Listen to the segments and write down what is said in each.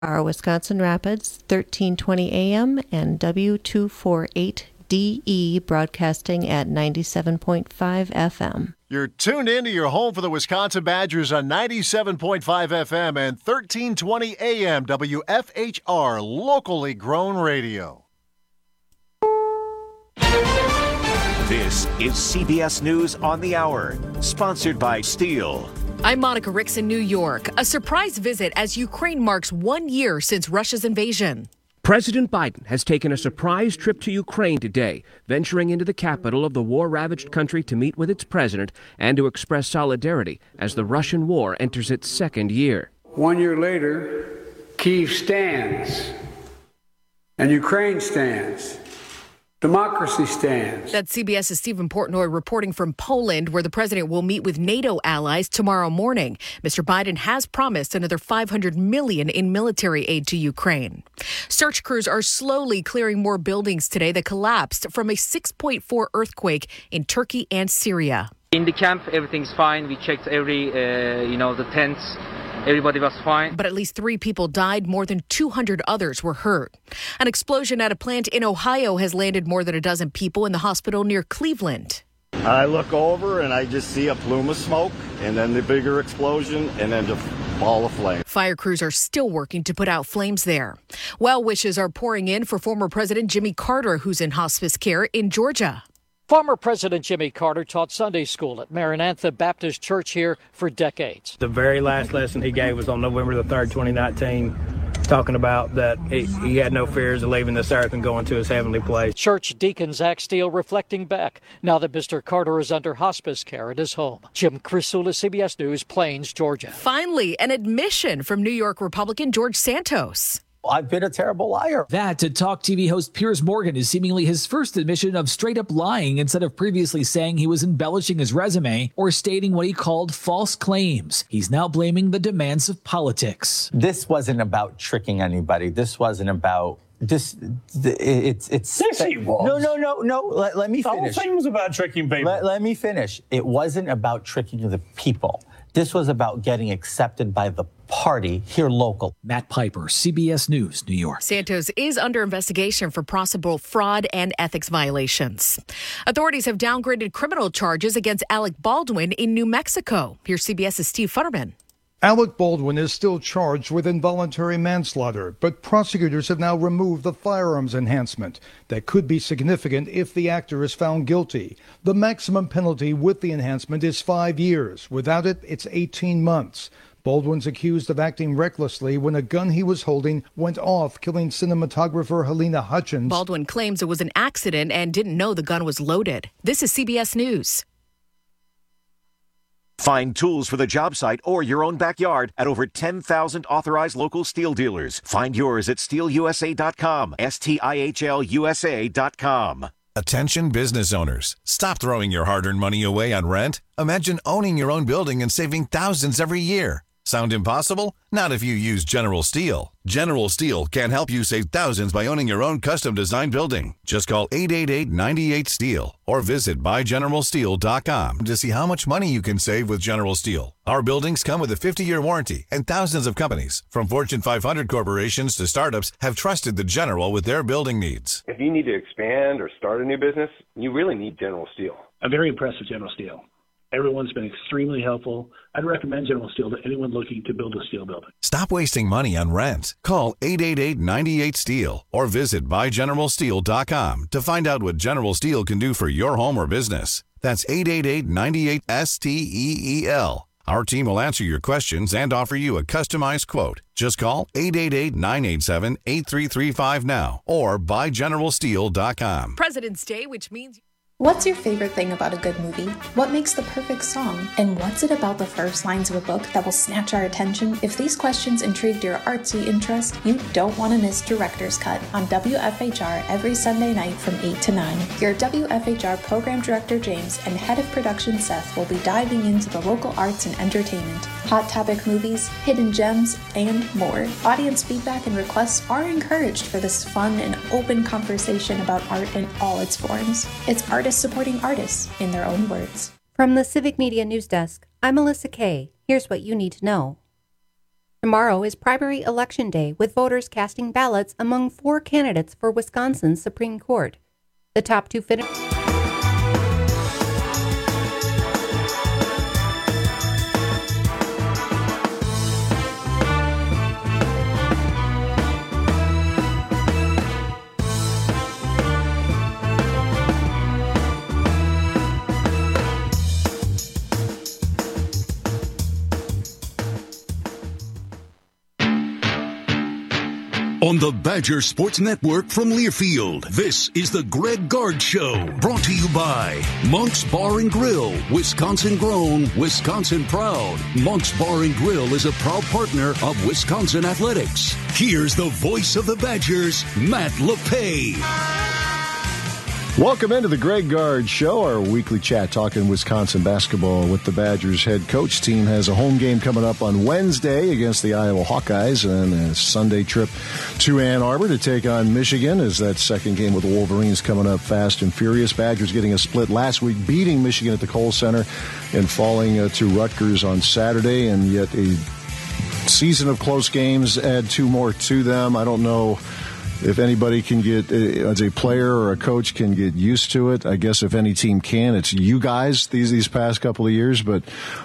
Our Wisconsin Rapids, 1320 AM and W248DE broadcasting at 97.5 FM. You're tuned into your home for the Wisconsin Badgers on 97.5 FM and 1320 AM WFHR, locally grown radio. This is CBS News on the Hour, sponsored by Steel. I'm Monica Ricks in New York. A surprise visit as Ukraine marks 1 year since Russia's invasion. President Biden has taken a surprise trip to Ukraine today, venturing into the capital of the war-ravaged country to meet with its president and to express solidarity as the Russian war enters its second year. 1 year later, Kyiv stands, and Ukraine stands. Democracy stands. That's CBS's Stephen Portnoy reporting from Poland, where the president will meet with NATO allies tomorrow morning. Mr. Biden has promised another $500 million in military aid to Ukraine. Search crews are slowly clearing more buildings today that collapsed from a 6.4 earthquake in Turkey and Syria. In the camp, everything's fine. We checked the tents. Everybody was fine. But at least 3 people died. More than 200 others were hurt. An explosion at a plant in Ohio has landed more than a dozen people in the hospital near Cleveland. I look over and I just see a plume of smoke and then the bigger explosion and then the ball of flame. Fire crews are still working to put out flames there. Well wishes are pouring in for former President Jimmy Carter, who's in hospice care in Georgia. Former President Jimmy Carter taught Sunday school at Maranatha Baptist Church here for decades. The very last lesson he gave was on November the 3rd, 2019, talking about that he had no fears of leaving this earth and going to his heavenly place. Church Deacon Zach Steele reflecting back now that Mr. Carter is under hospice care at his home. Jim Crisula, CBS News, Plains, Georgia. Finally, an admission from New York Republican George Santos. I've been a terrible liar. That to Talk TV host Piers Morgan is seemingly his first admission of straight up lying instead of previously saying he was embellishing his resume or stating what he called false claims. He's now blaming the demands of politics. This wasn't about tricking anybody. This wasn't about this. It's. Yes, he was. No. Let me finish. The whole thing was about tricking people. Let me finish. It wasn't about tricking the people. This was about getting accepted by the party here local. Matt Piper, CBS News, New York. Santos is under investigation for possible fraud and ethics violations. Authorities have downgraded criminal charges against Alec Baldwin in New Mexico. Here's CBS's Steve Futterman. Alec Baldwin is still charged with involuntary manslaughter, but prosecutors have now removed the firearms enhancement that could be significant if the actor is found guilty. The maximum penalty with the enhancement is 5 years. Without it, it's 18 months. Baldwin's accused of acting recklessly when a gun he was holding went off, killing cinematographer Helena Hutchins. Baldwin claims it was an accident and didn't know the gun was loaded. This is CBS News. Find tools for the job site or your own backyard at over 10,000 authorized local steel dealers. Find yours at steelusa.com, STIHLUSA.com. Attention business owners. Stop throwing your hard-earned money away on rent. Imagine owning your own building and saving thousands every year. Sound impossible? Not if you use General Steel. General Steel can help you save thousands by owning your own custom-designed building. Just call 888-98-STEEL or visit buygeneralsteel.com to see how much money you can save with General Steel. Our buildings come with a 50-year warranty, and thousands of companies, from Fortune 500 corporations to startups, have trusted the General with their building needs. If you need to expand or start a new business, you really need General Steel. I'm very impressed with General Steel. Everyone's been extremely helpful. I'd recommend General Steel to anyone looking to build a steel building. Stop wasting money on rent. Call 888-98-STEEL or visit buygeneralsteel.com to find out what General Steel can do for your home or business. That's 888-98-STEEL. Our team will answer your questions and offer you a customized quote. Just call 888-987-8335 now or buygeneralsteel.com. President's Day, which means... What's your favorite thing about a good movie? What makes the perfect song? And what's it about the first lines of a book that will snatch our attention? If these questions intrigued your artsy interest, you don't want to miss Director's Cut on WFHR every Sunday night from 8 to 9. Your WFHR Program Director James and Head of Production Seth will be diving into the local arts and entertainment, hot topic movies, hidden gems, and more. Audience feedback and requests are encouraged for this fun and open conversation about art in all its forms. It's artists supporting artists in their own words. From the Civic Media News Desk, I'm Melissa Kay. Here's what you need to know. Tomorrow is primary election day, with voters casting ballots among 4 candidates for Wisconsin's Supreme Court. The top 2 On the Badger Sports Network from Learfield, this is the Greg Gard Show, brought to you by Monk's Bar and Grill, Wisconsin grown, Wisconsin proud. Monk's Bar and Grill is a proud partner of Wisconsin Athletics. Here's the voice of the Badgers, Matt LePay. Welcome into the Greg Gard Show, our weekly chat talking Wisconsin basketball with the Badgers head coach. Team has a home game coming up on Wednesday against the Iowa Hawkeyes, and then a Sunday trip to Ann Arbor to take on Michigan as that second game with the Wolverines coming up fast and furious. Badgers getting a split last week, beating Michigan at the Kohl Center and falling to Rutgers on Saturday, and yet a season of close games. Add 2 more to them. I don't know if anybody can get, as a player or a coach, can get used to it. I guess if any team can, it's you guys these past couple of years. But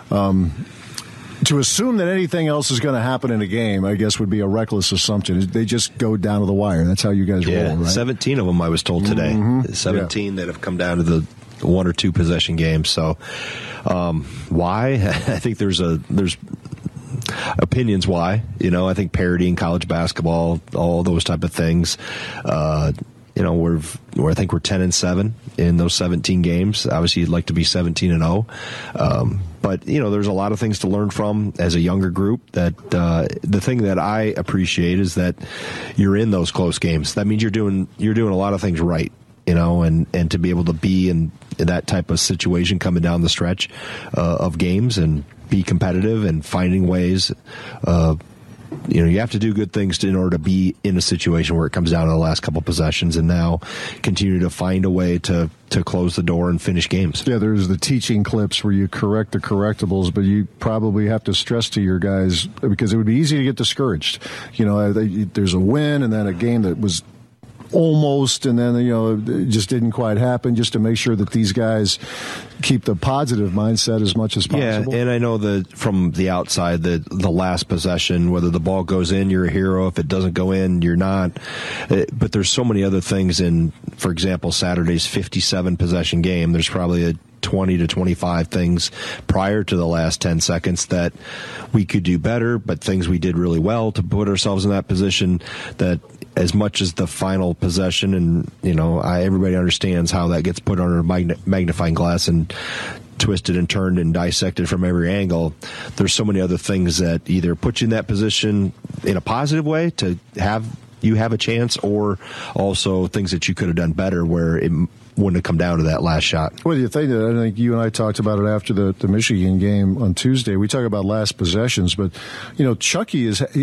to assume that anything else is going to happen in a game, I guess, would be a reckless assumption. They just go down to the wire. That's how you guys roll, right? 17 of them, I was told today. 17 that have come down to the 1 or 2 possession games. So why? I think there's opinions why. I think parity in college basketball, all those type of things. I think we're 10-7 in those 17 games. Obviously, you'd like to be 17-0. But there's a lot of things to learn from as a younger group. That the thing that I appreciate is that you're in those close games. That means you're doing a lot of things right. And to be able to be in that type of situation coming down the stretch of games and be competitive and finding ways. You have to do good things in order to be in a situation where it comes down to the last couple possessions, and now continue to find a way to close the door and finish games. Yeah, there's the teaching clips where you correct the correctables, but you probably have to stress to your guys, because it would be easy to get discouraged. There's a win and then a game that was almost, and then it just didn't quite happen, just to make sure that these guys keep the positive mindset as much as possible. Yeah, and I know that from the outside, the last possession, whether the ball goes in, you're a hero. If it doesn't go in, you're not. But there's so many other things in, for example, Saturday's 57 possession game. There's probably a 20 to 25 things prior to the last 10 seconds that we could do better, but things we did really well to put ourselves in that position. That as much as the final possession, and everybody understands how that gets put under a magnifying glass and twisted and turned and dissected from every angle. There's so many other things that either put you in that position in a positive way to have a chance, or also things that you could have done better where it wouldn't have come down to that last shot. Well, you think that, I think you and I talked about it after the Michigan game on Tuesday. We talk about last possessions, but Hepburn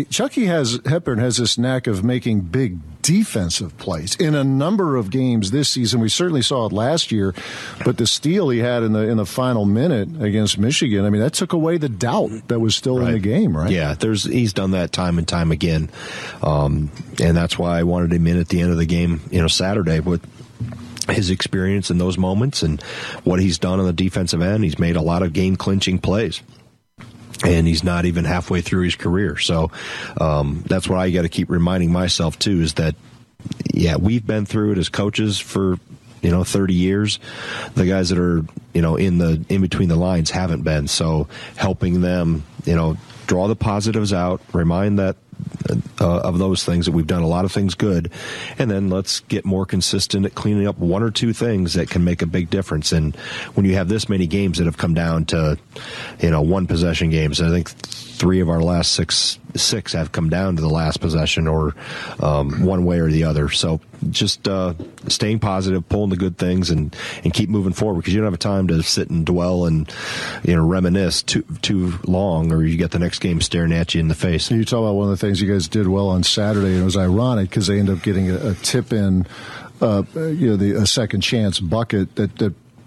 has this knack of making big defensive plays in a number of games this season. We certainly saw it last year, but the steal he had in the final minute against Michigan, that took away the doubt that was still in the game, right? Yeah, he's done that time and time again, and that's why I wanted him in at the end of the game, Saturday, with his experience in those moments and what he's done on the defensive end. He's made a lot of game-clinching plays, and he's not even halfway through his career. So that's what I got to keep reminding myself, too, is that, we've been through it as coaches for 30 years. The guys that are, in between the lines haven't been. So helping them, draw the positives out, remind that of those things, that we've done a lot of things good, and then let's get more consistent at cleaning up 1 or 2 things that can make a big difference. And when you have this many games that have come down to 1 possession games, I think 3 of our last six have come down to the last possession, or one way or the other. So just staying positive, pulling the good things, and keep moving forward, because you don't have time to sit and dwell and reminisce too long, or you get the next game staring at you in the face. You talk about one of the things you guys did well on Saturday, and it was ironic because they ended up getting a tip in, a second chance bucket that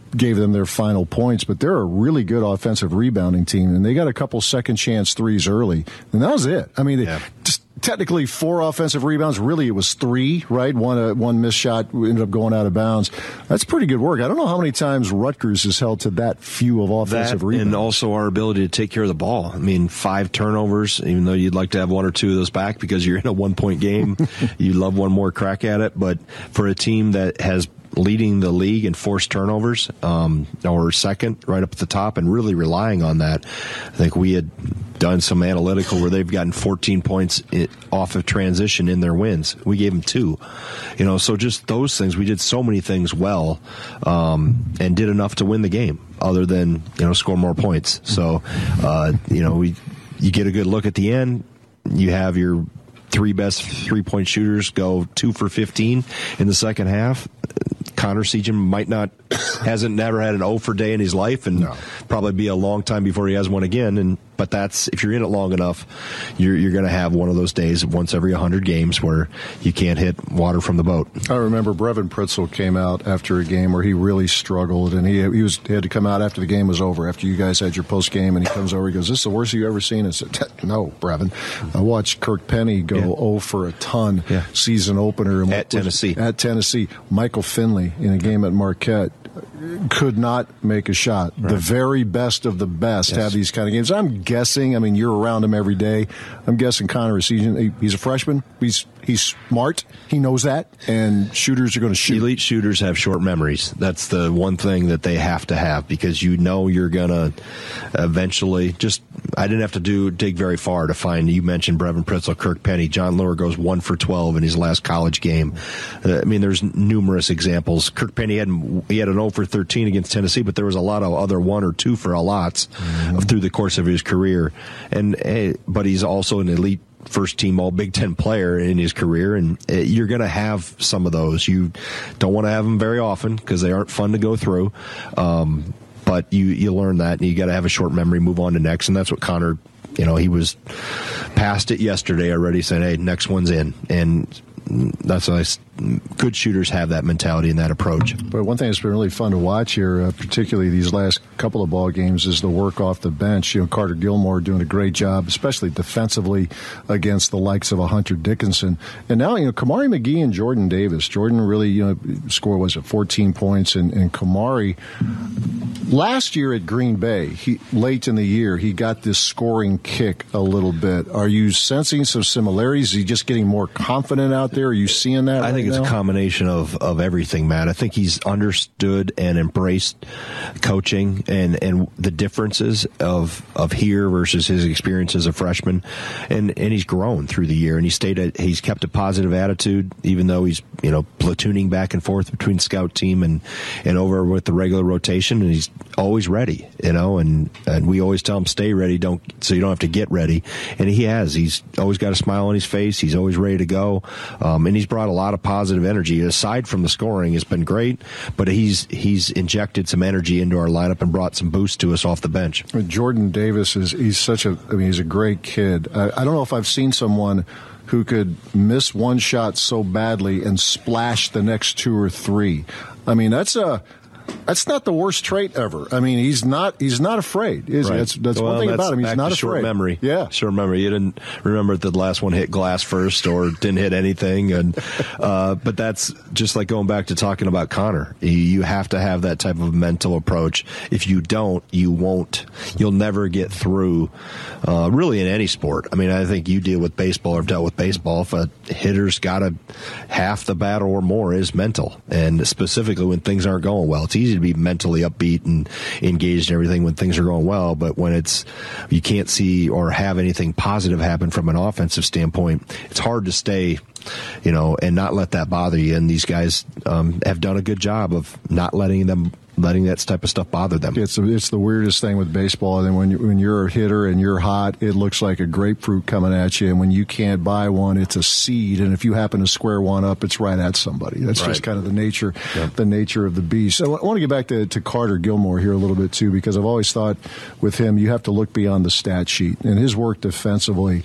gave them their final points, but they're a really good offensive rebounding team, and they got a couple second chance threes early, and that was it. I mean, just technically 4 offensive rebounds. Really, it was 3, right? One missed shot ended up going out of bounds. That's pretty good work. I don't know how many times Rutgers has held to that few of offensive rebounds. And also our ability to take care of the ball. I mean, 5 turnovers, even though you'd like to have 1 or 2 of those back because you're in a 1-point game. You love one more crack at it. But for a team that has leading the league in forced turnovers, or second right up at the top, and really relying on that, I think we had done some analytical where they've gotten 14 points off of transition in their wins. We gave them 2. So just those things. We did so many things well, and did enough to win the game other than, score more points. So, you get a good look at the end. You have your 3 best 3-point shooters go 2 for 15 in the second half. Connor Seagen hasn't never had an 0 for day in his life, and probably be a long time before he has one again. But that's, if you're in it long enough, you're going to have one of those days once every 100 games where you can't hit water from the boat. I remember Brevin Pritzel came out after a game where he really struggled, and he had to come out after the game was over, after you guys had your post game, and he comes over, he goes, "This is the worst you've ever seen." I said, "No, Brevin." I watched Kirk Penny go 0 for a ton season opener at Tennessee. Michael Finley in a game at Marquette could not make a shot. Right. The very best of the best have these kind of games. I'm guessing, I mean, you're around him every day. I'm guessing Connor Seagen, he's a freshman. He's smart. He knows that. And shooters are going to shoot. Elite shooters have short memories. That's the one thing that they have to have, because you're going to eventually I didn't have to dig very far to find, you mentioned Brevin Pritzel, Kirk Penny. John Lure goes 1 for 12 in his last college game. I mean, there's numerous examples. Kirk Penny he had an 0 for 13 against Tennessee, but there was a lot of other 1 or 2 for a lots through the course of his career. But he's also an elite first-team All-Big Ten player in his career, and you're going to have some of those. You don't want to have them very often because they aren't fun to go through, but you learn that, and you got to have a short memory, move on to next, and that's what Connor, he was past it yesterday already, saying, "Hey, next one's in," and that's why good shooters have that mentality and that approach. But one thing that's been really fun to watch here, particularly these last couple of ball games, is the work off the bench. Carter Gilmore doing a great job, especially defensively against the likes of a Hunter Dickinson. And now, Kamari McGee and Jordan Davis. Jordan really, scored, 14 points, and Kamari, last year at Green Bay, late in the year, he got this scoring kick a little bit. Are you sensing some similarities? Is he just getting more confident out there? Are you seeing that? I think it's a combination of everything, Matt. I think he's understood and embraced coaching and the differences of here versus his experience as a freshman, and he's grown through the year, and he's kept a positive attitude, even though he's platooning back and forth between scout team and over with the regular rotation, and he's always ready, and we always tell him stay ready, so you don't have to get ready, and he's always got a smile on his face, he's always ready to go, and he's brought a lot of positive energy. Aside from the scoring, it's been great, but he's injected some energy into our lineup and brought some boost to us off the bench. Jordan Davis he's a great kid. I don't know if I've seen someone who could miss one shot so badly and splash the next 2 or 3. I mean, that's not the worst trait ever. I mean, he's not afraid, is he? That's one thing about him. He's not afraid. Short memory. Yeah. Short memory. You didn't remember if the last one hit glass first or didn't hit anything. But that's just like going back to talking about Connor. You have to have that type of mental approach. If you don't, you'll never get through, really in any sport. I mean, I think you deal with baseball or have dealt with baseball. If a hitter's got half the battle or more is mental. And specifically when things aren't going well, it's easy to be mentally upbeat and engaged in everything when things are going well, but when you can't see or have anything positive happen from an offensive standpoint, it's hard to stay, and not let that bother you. And these guys have done a good job of not letting that type of stuff bother them. It's the weirdest thing with baseball. And when you're a hitter and you're hot, it looks like a grapefruit coming at you. And when you can't buy one, it's a seed. And if you happen to square one up, it's right at somebody. That's just kind of the nature of the beast. So I want to get back to Carter Gilmore here a little bit too, because I've always thought with him, you have to look beyond the stat sheet, and his work defensively.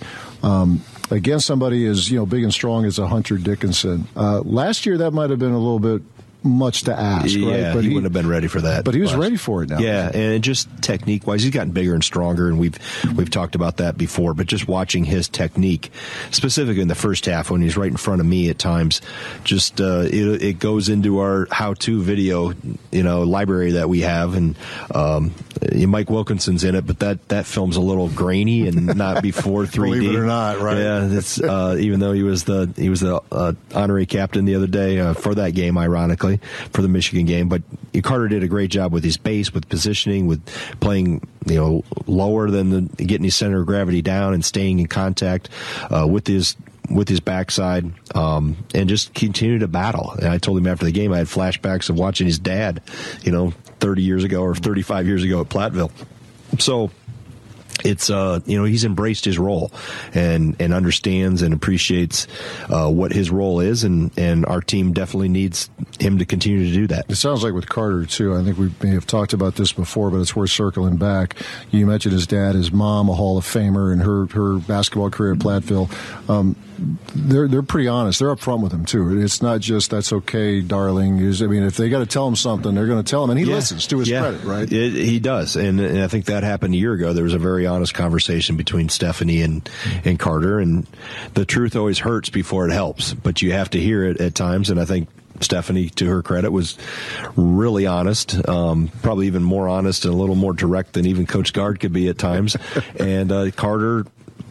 Against somebody as big and strong as a Hunter Dickinson. Last year, that might have been a little bit much to ask, yeah, right? But he wouldn't have been ready for that. But he was ready for it now. Yeah, and just technique-wise, he's gotten bigger and stronger, and we've talked about that before. But just watching his technique, specifically in the first half when he's right in front of me at times, just it goes into our how-to video, library that we have, and Mike Wilkinson's in it, but that film's a little grainy and not before 3D. Believe it or not, right? Yeah, that's even though he was the honorary captain the other day for that game, ironically, for the Michigan game. But Carter did a great job with his base, with positioning, with playing lower than getting his center of gravity down and staying in contact with his backside, and just continue to battle. And I told him after the game I had flashbacks of watching his dad, 30 years ago or 35 years ago at Platteville. So it's he's embraced his role and understands and appreciates what his role is, and our team definitely needs him to continue to do that. It sounds like with Carter too. I think we may have talked about this before, but it's worth circling back. You mentioned his dad, his mom, a Hall of Famer, and her basketball career at Platteville. They're pretty honest. They're upfront with him too. It's not just "that's okay, darling." If they got to tell him something, they're going to tell him, and he listens to his credit, right? He does, and I think that happened a year ago. There was a very honest conversation between Stephanie and Carter, and the truth always hurts before it helps, but you have to hear it at times. And I think Stephanie, to her credit, was really honest, probably even more honest and a little more direct than even Coach Gard could be at times. And Carter,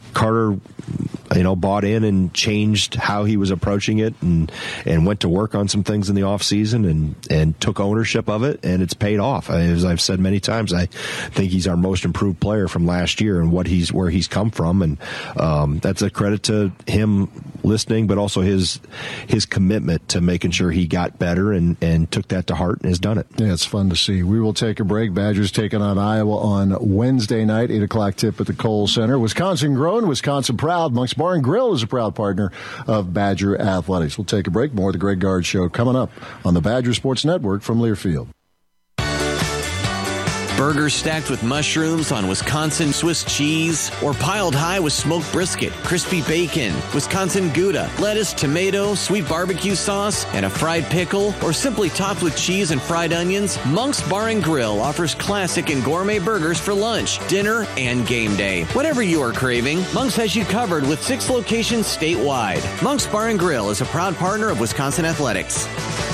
bought in and changed how he was approaching it, and went to work on some things in the off season and took ownership of it, and it's paid off. As I've said many times, I think he's our most improved player from last year and where he's come from, and that's a credit to him listening, but also his commitment to making sure he got better and took that to heart and has done it. Yeah, it's fun to see. We will take a break. Badgers taking on Iowa on Wednesday night, 8:00 tip at the Kohl Center. Wisconsin grown, Wisconsin proud. Monk's Bar and Grill is a proud partner of Badger Athletics. We'll take a break. More of the Greg Gard Show coming up on the Badger Sports Network from Learfield. Burgers stacked with mushrooms on Wisconsin Swiss cheese, or piled high with smoked brisket, crispy bacon, Wisconsin Gouda, lettuce, tomato, sweet barbecue sauce, and a fried pickle, or simply topped with cheese and fried onions, Monk's Bar and Grill offers classic and gourmet burgers for lunch, dinner, and game day. Whatever you are craving, Monk's has you covered with 6 locations statewide. Monk's Bar and Grill is a proud partner of Wisconsin Athletics.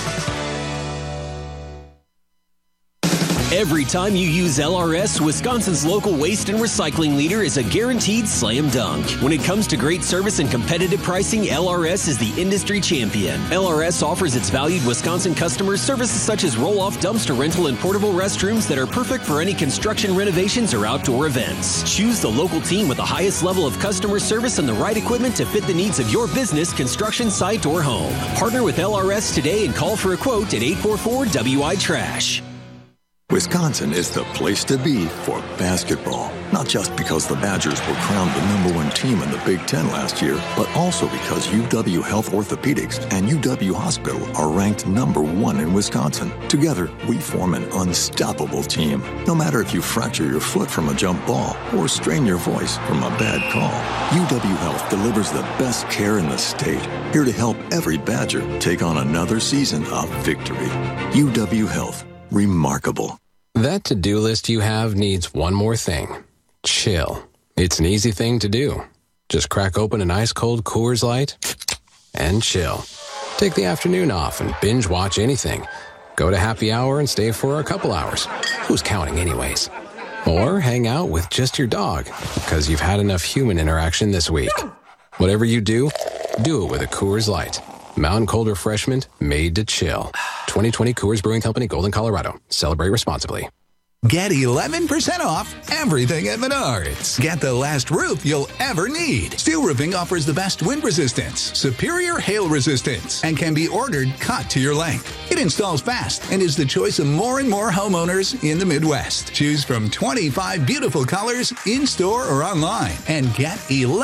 Every time you use LRS, Wisconsin's local waste and recycling leader is a guaranteed slam dunk. When it comes to great service and competitive pricing, LRS is the industry champion. LRS offers its valued Wisconsin customers services such as roll-off dumpster rental and portable restrooms that are perfect for any construction renovations or outdoor events. Choose the local team with the highest level of customer service and the right equipment to fit the needs of your business, construction site, or home. Partner with LRS today and call for a quote at 844-WI-TRASH. Wisconsin is the place to be for basketball. Not just because the Badgers were crowned the #1 team in the Big Ten last year, but also because UW Health Orthopedics and UW Hospital are ranked #1 in Wisconsin. Together, we form an unstoppable team. No matter if you fracture your foot from a jump ball or strain your voice from a bad call, UW Health delivers the best care in the state. Here to help every Badger take on another season of victory. UW Health. Remarkable. That to-do list you have needs one more thing. Chill. It's an easy thing to do. Just crack open an ice-cold Coors Light and chill. Take the afternoon off and binge watch anything. Go to happy hour and stay for a couple hours. Who's counting anyways? Or hang out with just your dog, because you've had enough human interaction this week. Whatever you do it with a Coors Light. Mountain Cold Refreshment made to chill. 2020 Coors Brewing Company, Golden, Colorado. Celebrate responsibly. Get 11% off everything at Menards. Get the last roof you'll ever need. Steel Roofing offers the best wind resistance, superior hail resistance, and can be ordered cut to your length. It installs fast and is the choice of more and more homeowners in the Midwest. Choose from 25 beautiful colors in-store or online and get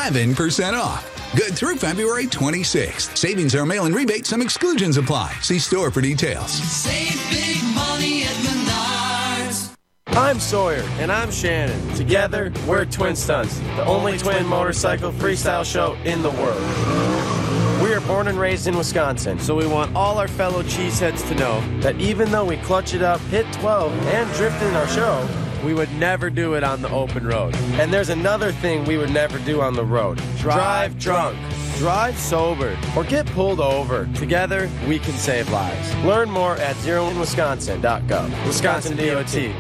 11% off. Good through February 26th. Savings are mail and rebate. Some exclusions apply. See store for details. Save big money at Menards. I'm Sawyer. And I'm Shannon. Together, we're Twin Stunts, the only twin motorcycle freestyle show in the world. We are born and raised in Wisconsin, so we want all our fellow cheeseheads to know that even though we clutch it up, hit 12, and drift in our show, we would never do it on the open road. And there's another thing we would never do on the road. Drive drunk. Drive sober. Or get pulled over. Together, we can save lives. Learn more at zeroinwisconsin.gov. Wisconsin DOT.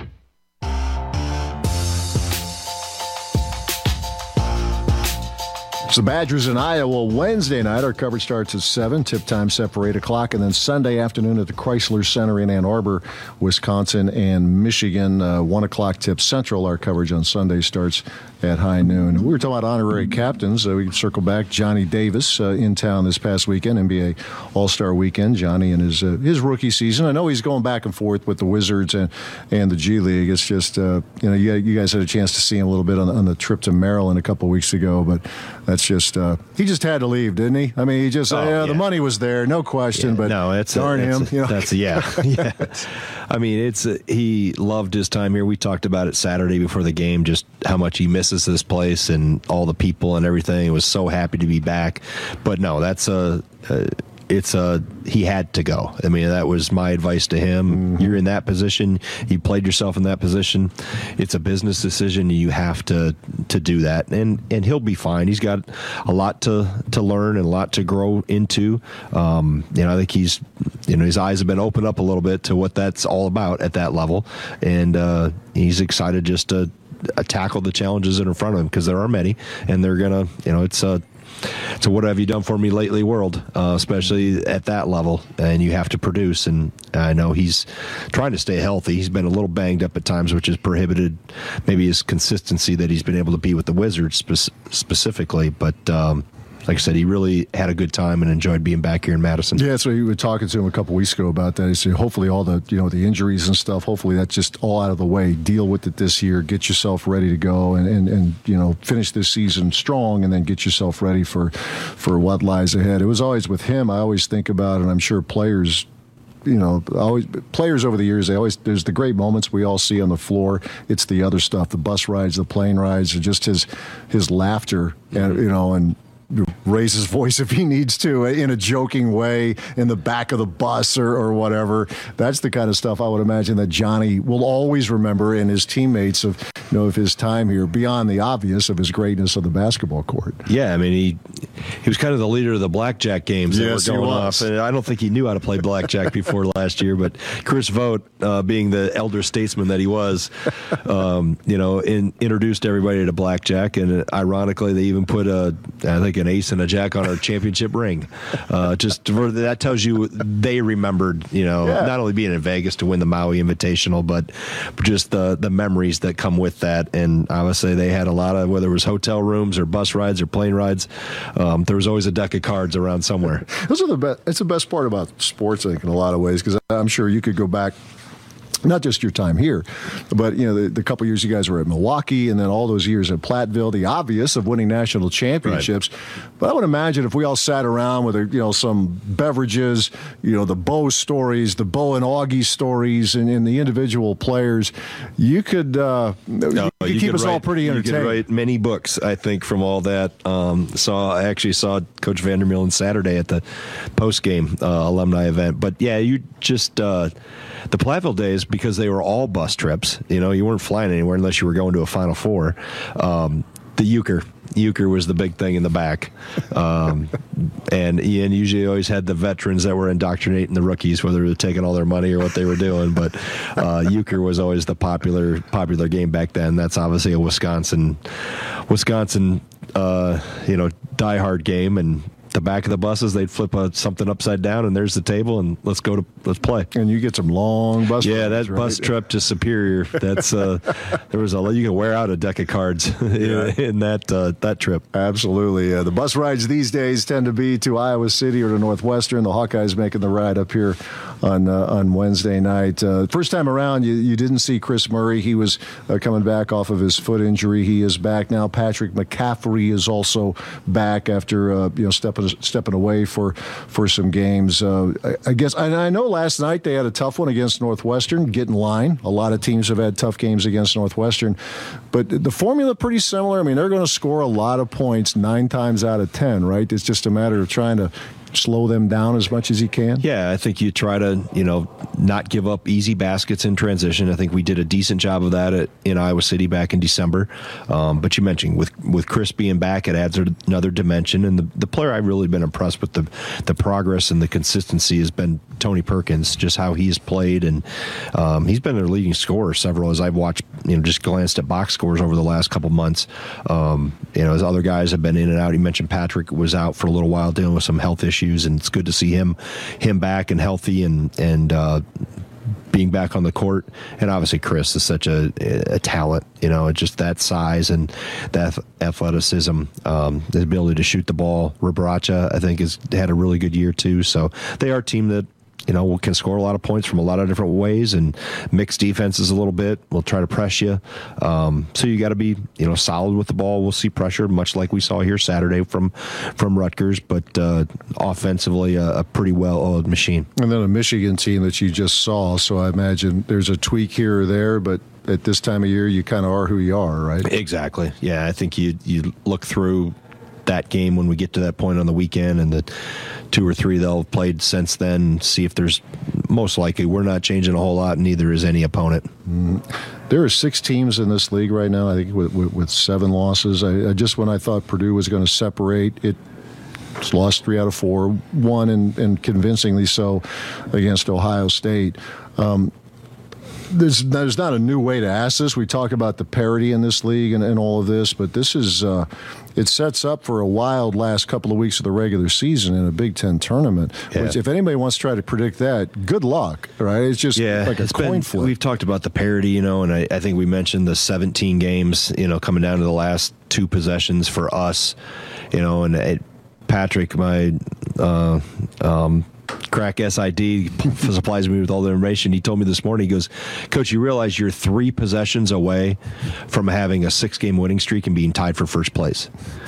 It's the Badgers in Iowa Wednesday night. Our coverage starts at 7. Tip time set for 8 o'clock. And then Sunday afternoon at the Chrysler Center in Ann Arbor, Wisconsin and Michigan. 1 o'clock tip central. Our coverage on Sunday starts at high noon. We were talking about honorary captains. We can circle back. Johnny Davis in town this past weekend, NBA All-Star Weekend. Johnny in his rookie season. I know he's going back and forth with the Wizards and the G League. It's just, you guys had a chance to see him a little bit on the trip to Maryland a couple weeks ago, but that's just, he just had to leave, didn't he? I mean, he just, the money was there, no question, but darn him. I mean, he loved his time here. We talked about it Saturday before the game, just how much he misses this place and all the people and everything. He was so happy to be back. But no, he had to go. I mean, that was my advice to him. You're in that position. You played yourself in that position. It's a business decision. You have to do that, and he'll be fine. He's got a lot to learn and a lot to grow into. I think his eyes have been opened up a little bit to what that's all about at that level, and he's excited just to tackle the challenges that are in front of him, because there are many, and they're gonna, it's a what have you done for me lately world, especially at that level, and you have to produce. And I know he's trying to stay healthy. He's been a little banged up at times, which has prohibited maybe his consistency that he's been able to be with the Wizards specifically. But like I said, he really had a good time and enjoyed being back here in Madison. Yeah, so you were talking to him a couple weeks ago about that. He said, hopefully all the the injuries and stuff, hopefully that's just all out of the way. Deal with it this year. Get yourself ready to go and finish this season strong, and then get yourself ready for what lies ahead. It was always with him. I always think about, and I'm sure players, players over the years, there's the great moments we all see on the floor. It's the other stuff, the bus rides, the plane rides, just his laughter, and raise his voice if he needs to in a joking way in the back of the bus or whatever. That's the kind of stuff I would imagine that Johnny will always remember, and his teammates of his time here, beyond the obvious of his greatness on the basketball court. Yeah, I mean, he was kind of the leader of the blackjack games that were going off. And I don't think he knew how to play blackjack before last year, but Chris Vogt, being the elder statesman that he was, introduced everybody to blackjack, and ironically, they even put I think an ace and a jack on our championship ring. That tells you they remembered, not only being in Vegas to win the Maui Invitational, but just the memories that come with that. And I would say they had a lot of, whether it was hotel rooms or bus rides or plane rides, there was always a deck of cards around somewhere. Those are the best. It's the best part about sports, I think, in a lot of ways, because I'm sure you could go back. Not just your time here, but the couple years you guys were at Milwaukee, and then all those years at Platteville, the obvious of winning national championships. Right. But I would imagine if we all sat around with some beverages, the Bo stories, the Bo and Augie stories, and the individual players, you could keep us all pretty entertained. You could write many books, I think, from all that. I actually saw Coach Vandermeulen Saturday at the post game alumni event. But yeah, you just. The Platteville days, because they were all bus trips, you weren't flying anywhere unless you were going to a Final Four. The Euchre was the big thing in the back. And Ian usually always had the veterans that were indoctrinating the rookies, whether they were taking all their money or what they were doing. But Euchre was always the popular game back then. That's obviously a Wisconsin diehard game. And the back of the buses, they'd flip something upside down, and there's the table, and let's play. And you get some long bus rides, that bus trip to Superior, that's there was you can wear out a deck of cards in that trip. Absolutely. The bus rides these days tend to be to Iowa City or to Northwestern. The Hawkeyes making the ride up here on Wednesday night. First time around, you didn't see Chris Murray. He was coming back off of his foot injury. He is back now. Patrick McCaffrey is also back after stepping away for some games. I guess, and I know last night they had a tough one against Northwestern. Get in line. A lot of teams have had tough games against Northwestern, but the formula pretty similar. I mean, they're going to score a lot of points 9 times out of 10, right? It's just a matter of trying to slow them down as much as he can? Yeah, I think you try to, not give up easy baskets in transition. I think we did a decent job of that in Iowa City back in December. But you mentioned with Chris being back, it adds another dimension. And the player I've really been impressed with the progress and the consistency has been Tony Perkins, just how he's played. And he's been their leading scorer several, as I've watched, just glanced at box scores over the last couple months. As other guys have been in and out. You mentioned Patrick was out for a little while dealing with some health issues, and it's good to see him back and healthy and being back on the court. And obviously Chris is such a talent, just that size and that athleticism, the ability to shoot the ball. Rebraca, I think, has had a really good year too. So they are a team that can score a lot of points from a lot of different ways and mix defenses a little bit. We'll try to press you. So you got to be, solid with the ball. We'll see pressure, much like we saw here Saturday from Rutgers, but offensively a pretty well-oiled machine. And then a Michigan team that you just saw, so I imagine there's a tweak here or there, but at this time of year, you kind of are who you are, right? Exactly. Yeah, I think you look through that game when we get to that point on the weekend, and the 2 or 3 they'll have played since then, see if there's, most likely we're not changing a whole lot, neither is any opponent. There are 6 teams in this league right now, I think, with 7 losses. I just, when I thought Purdue was going to separate, it's lost 3 out of 4, won and convincingly so against Ohio State. There's not a new way to ask this. We talk about the parity in this league and all of this, but this is it sets up for a wild last couple of weeks of the regular season in a Big Ten tournament. Yeah. Which, if anybody wants to try to predict that, good luck, right? It's just like a coin flip. We've talked about the parity, and I think we mentioned the 17 games, coming down to the last 2 possessions for us, and Patrick, my crack SID, supplies me with all the information. He told me this morning, he goes, Coach, you realize you're 3 possessions away from having a 6-game winning streak and being tied for first place.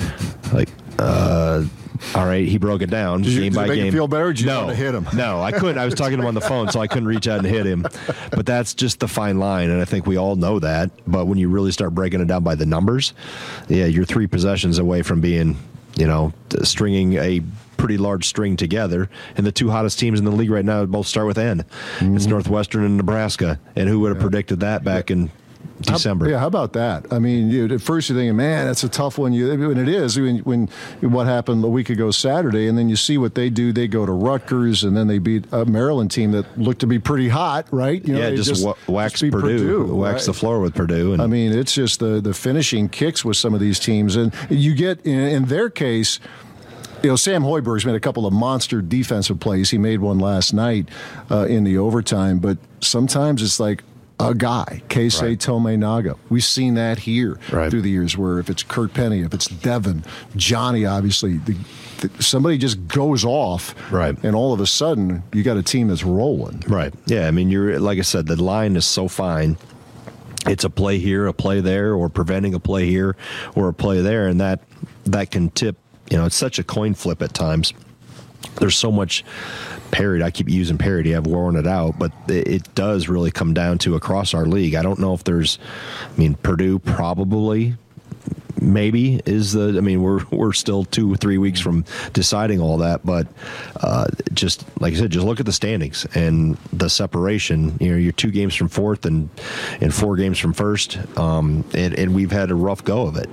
All right, he broke it down game by game. Did you make it feel better, or did you want to hit him? No, I couldn't. I was talking to him on the phone, so I couldn't reach out and hit him. But that's just the fine line, and I think we all know that. But when you really start breaking it down by the numbers, you're 3 possessions away from being, stringing a pretty large string together, and the 2 hottest teams in the league right now both start with N. It's Northwestern and Nebraska, and who would have predicted that back in December? How about that? I mean, at first you're thinking, man, that's a tough one. And it is. When what happened a week ago Saturday, and then you see what they do. They go to Rutgers, and then they beat a Maryland team that looked to be pretty hot, right? Just wax Purdue, wax the floor with Purdue. And I mean, it's just the finishing kicks with some of these teams, and you get in their case. Sam Hoiberg's made a couple of monster defensive plays. He made one last night in the overtime, but sometimes it's like a guy, Keisei Tominaga. We've seen that here through the years, where if it's Kurt Penny, if it's Devin, Johnny, obviously, somebody just goes off, and all of a sudden you got a team that's rolling. Right. Yeah, I mean, you're like I said, the line is so fine. It's a play here, a play there, or preventing a play here or a play there, and that can tip. It's such a coin flip at times. There's so much parity. I keep using parity. I've worn it out, but it does really come down to across our league. I don't know if there's, Purdue probably, maybe is we're still 2 or 3 weeks from deciding all that, but just like I said, just look at the standings and the separation. You're 2 games from 4th and 4 games from 1st, and we've had a rough go of it.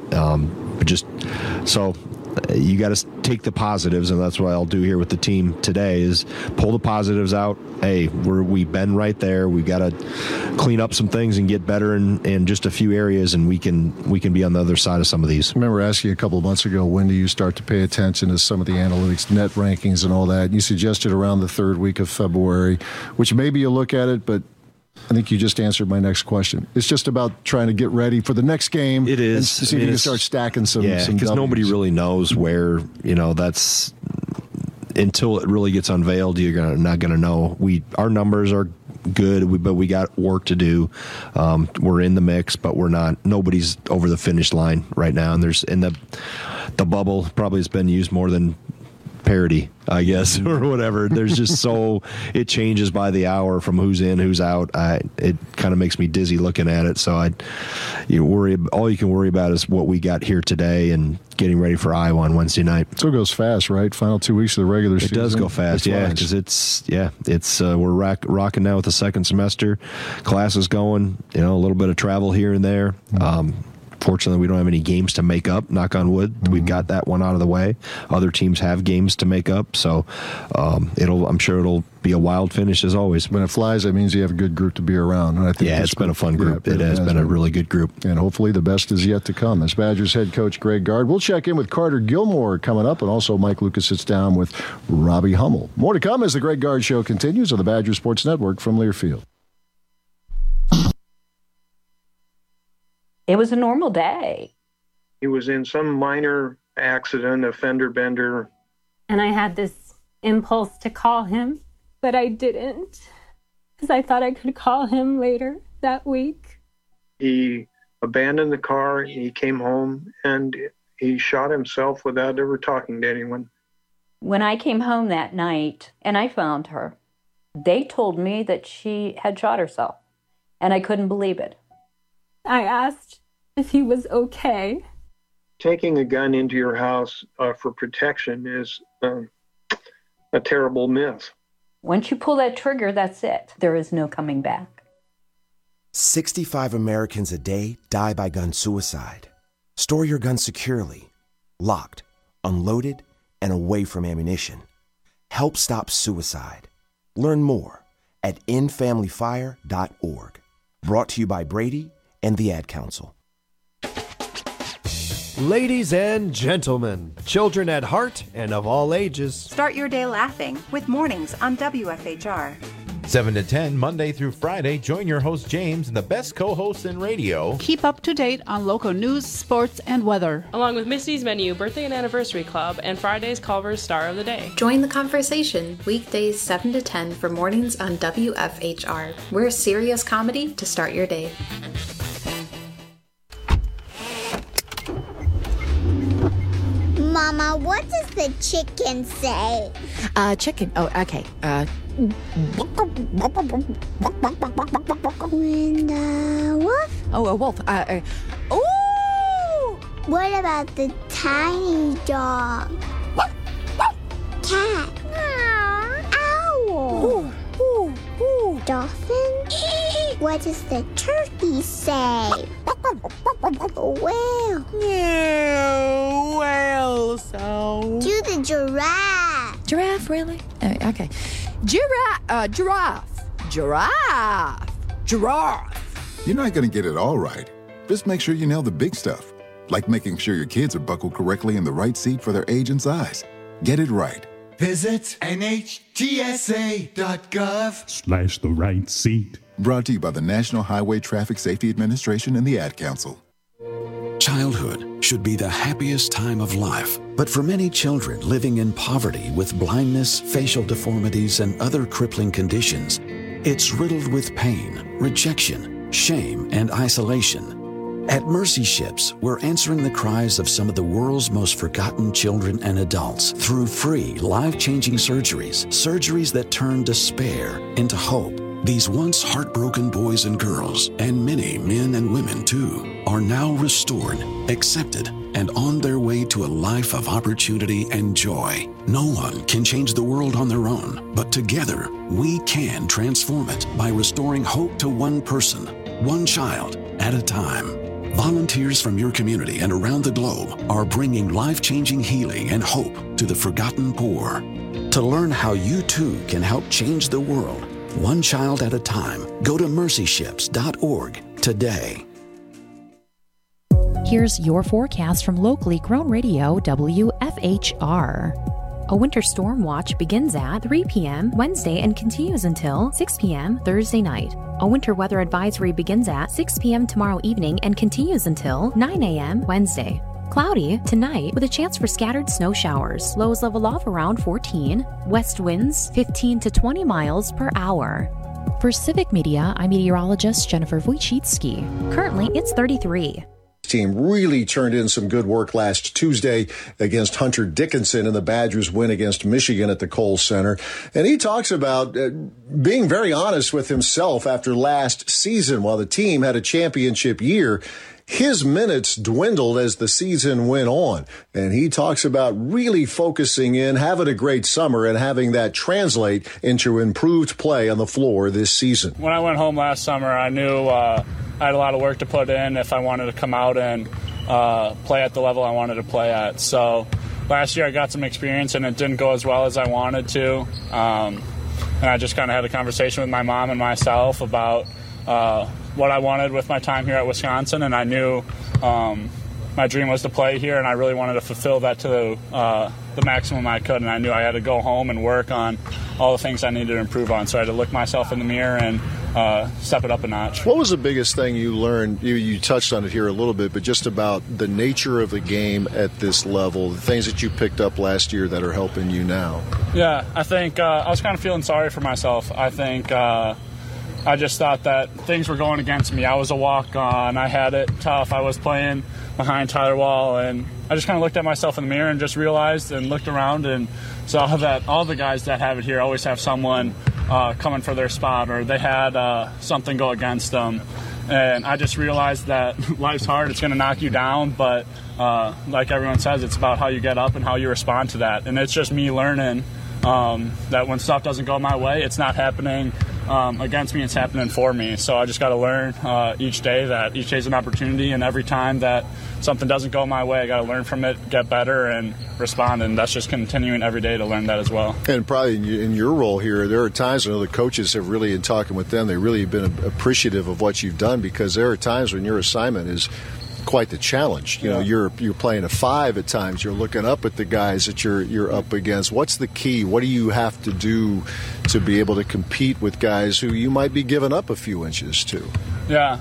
You got to take the positives, and that's what I'll do here with the team today is pull the positives out. Hey, we've been right there. We've got to clean up some things and get better in just a few areas, and we can be on the other side of some of these. I remember asking you a couple of months ago, when do you start to pay attention to some of the analytics, net rankings and all that? You suggested around the 3rd week of February, which maybe you look at it, but I think you just answered my next question. It's just about trying to get ready for the next game. It is. And see if you can start stacking some because nobody really knows where, that's until it really gets unveiled, you're not going to know. Our numbers are good, but we got work to do. We're in the mix, but we're not. Nobody's over the finish line right now. And the bubble probably has been used more than parody, I guess, or whatever. There's just it changes by the hour from who's in, who's out. It kind of makes me dizzy looking at it. So all you can worry about is what we got here today and getting ready for Iowa on Wednesday night. So it goes fast, right? Final 2 weeks of the regular season. It does go fast, because we're rocking now with the second semester. Class is going, a little bit of travel here and there. Fortunately, we don't have any games to make up, knock on wood. Mm-hmm. We've got that one out of the way. Other teams have games to make up, so I'm sure it'll be a wild finish as always. When it flies, that means you have a good group to be around. And I think it's been a fun group. It has been a really good group. And hopefully the best is yet to come. As Badgers head coach Greg Gard, we'll check in with Carter Gilmore coming up, and also Mike Lucas sits down with Robbie Hummel. More to come as the Greg Gard Show continues on the Badger Sports Network from Learfield. It was a normal day. He was in some minor accident, a fender bender. And I had this impulse to call him, but I didn't, because I thought I could call him later that week. He abandoned the car, he came home, and he shot himself without ever talking to anyone. When I came home that night and I found her, they told me that she had shot herself, and I couldn't believe it. I asked if he was okay. Taking a gun into your house for protection is a terrible myth. Once you pull that trigger, that's it. There is no coming back. 65 Americans a day die by gun suicide. Store your gun securely, locked, unloaded, and away from ammunition. Help stop suicide. Learn more at endfamilyfire.org. Brought to you by Brady and the Ad Council. Ladies and gentlemen, children at heart and of all ages. Start your day laughing with Mornings on WFHR. 7 to 10, Monday through Friday, join your host James and the best co-hosts in radio. Keep up to date on local news, sports, and weather. Along with Misty's Menu, Birthday and Anniversary Club, and Friday's Culver's Star of the Day. Join the conversation weekdays 7 to 10 for Mornings on WFHR. We're serious comedy to start your day. Mama, what does the chicken say? Chicken. Oh, okay. When the wolf? Oh, a wolf. Ooh! What about the tiny dog? Cat? Owl? Dolphin? What does the turkey say? Whale? Yeah, whale sound. Do the giraffe. Giraffe, really? Okay. Giraffe. You're not going to get it all right. Just make sure you nail the big stuff, like making sure your kids are buckled correctly in the right seat for their age and size. Get it right. Visit NHTSA.gov/the right seat. Brought to you by the National Highway Traffic Safety Administration and the Ad Council. Childhood should be the happiest time of life, but for many children living in poverty with blindness, facial deformities, and other crippling conditions, it's riddled with pain, rejection, shame, and isolation. At Mercy Ships, we're answering the cries of some of the world's most forgotten children and adults through free, life-changing surgeries that turn despair into hope. These once heartbroken boys and girls, and many men and women too, are now restored, accepted, and on their way to a life of opportunity and joy. No one can change the world on their own, but together we can transform it by restoring hope to one person, one child at a time. Volunteers from your community and around the globe are bringing life-changing healing and hope to the forgotten poor. To learn how you too can help change the world, one child at a time, go to mercyships.org today. Here's your forecast from locally grown radio WFHR. A winter storm watch begins at 3 p.m. Wednesday and continues until 6 p.m. Thursday night. A winter weather advisory begins at 6 p.m. tomorrow evening and continues until 9 a.m. Wednesday. Cloudy tonight with a chance for scattered snow showers. Lows level off around 14. West winds 15 to 20 miles per hour. For Civic Media, I'm meteorologist Jennifer Wojcicki. Currently, it's 33. team really turned in some good work last Tuesday against Hunter Dickinson in the Badgers' win against Michigan at the Kohl Center. And he talks about being very honest with himself after last season. While the team had a championship year, his minutes dwindled as the season went on. And he talks about really focusing in, having a great summer, and having that translate into improved play on the floor this season. When I went home last summer, I knew I had a lot of work to put in if I wanted to come out and play at the level I wanted to play at. So last year I got some experience, and it didn't go as well as I wanted to. And I just kind of had a conversation with my mom and myself about what I wanted with my time here at Wisconsin, and I knew my dream was to play here, and I really wanted to fulfill that to the maximum I could, and I knew I had to go home and work on all the things I needed to improve on, so I had to look myself in the mirror and step it up a notch. What was the biggest thing you learned? You touched on it here a little bit, but just about the nature of the game at this level, the things that you picked up last year that are helping you now. Yeah, I think I was kind of feeling sorry for myself. I think I just thought that things were going against me. I was a walk-on. I had it tough. I was playing behind Tyler Wall, and I just kind of looked at myself in the mirror and just realized and looked around and saw that all the guys that have it here always have someone coming for their spot, or they had something go against them. And I just realized that life's hard. It's going to knock you down, but like everyone says, it's about how you get up and how you respond to that. And it's just me learning that when stuff doesn't go my way, it's not happening against me, it's happening for me. So I just got to learn each day that each day is an opportunity, and every time that something doesn't go my way, I got to learn from it, get better, and respond. And that's just continuing every day to learn that as well. And probably in your role here, there are times when the coaches have really, in talking with them, they really have been appreciative of what you've done, because there are times when your assignment is quite the challenge. You know, you're playing a 5 at times. You're looking up at the guys that you're up against. What's the key? What do you have to do to be able to compete with guys who you might be giving up a few inches to? Yeah,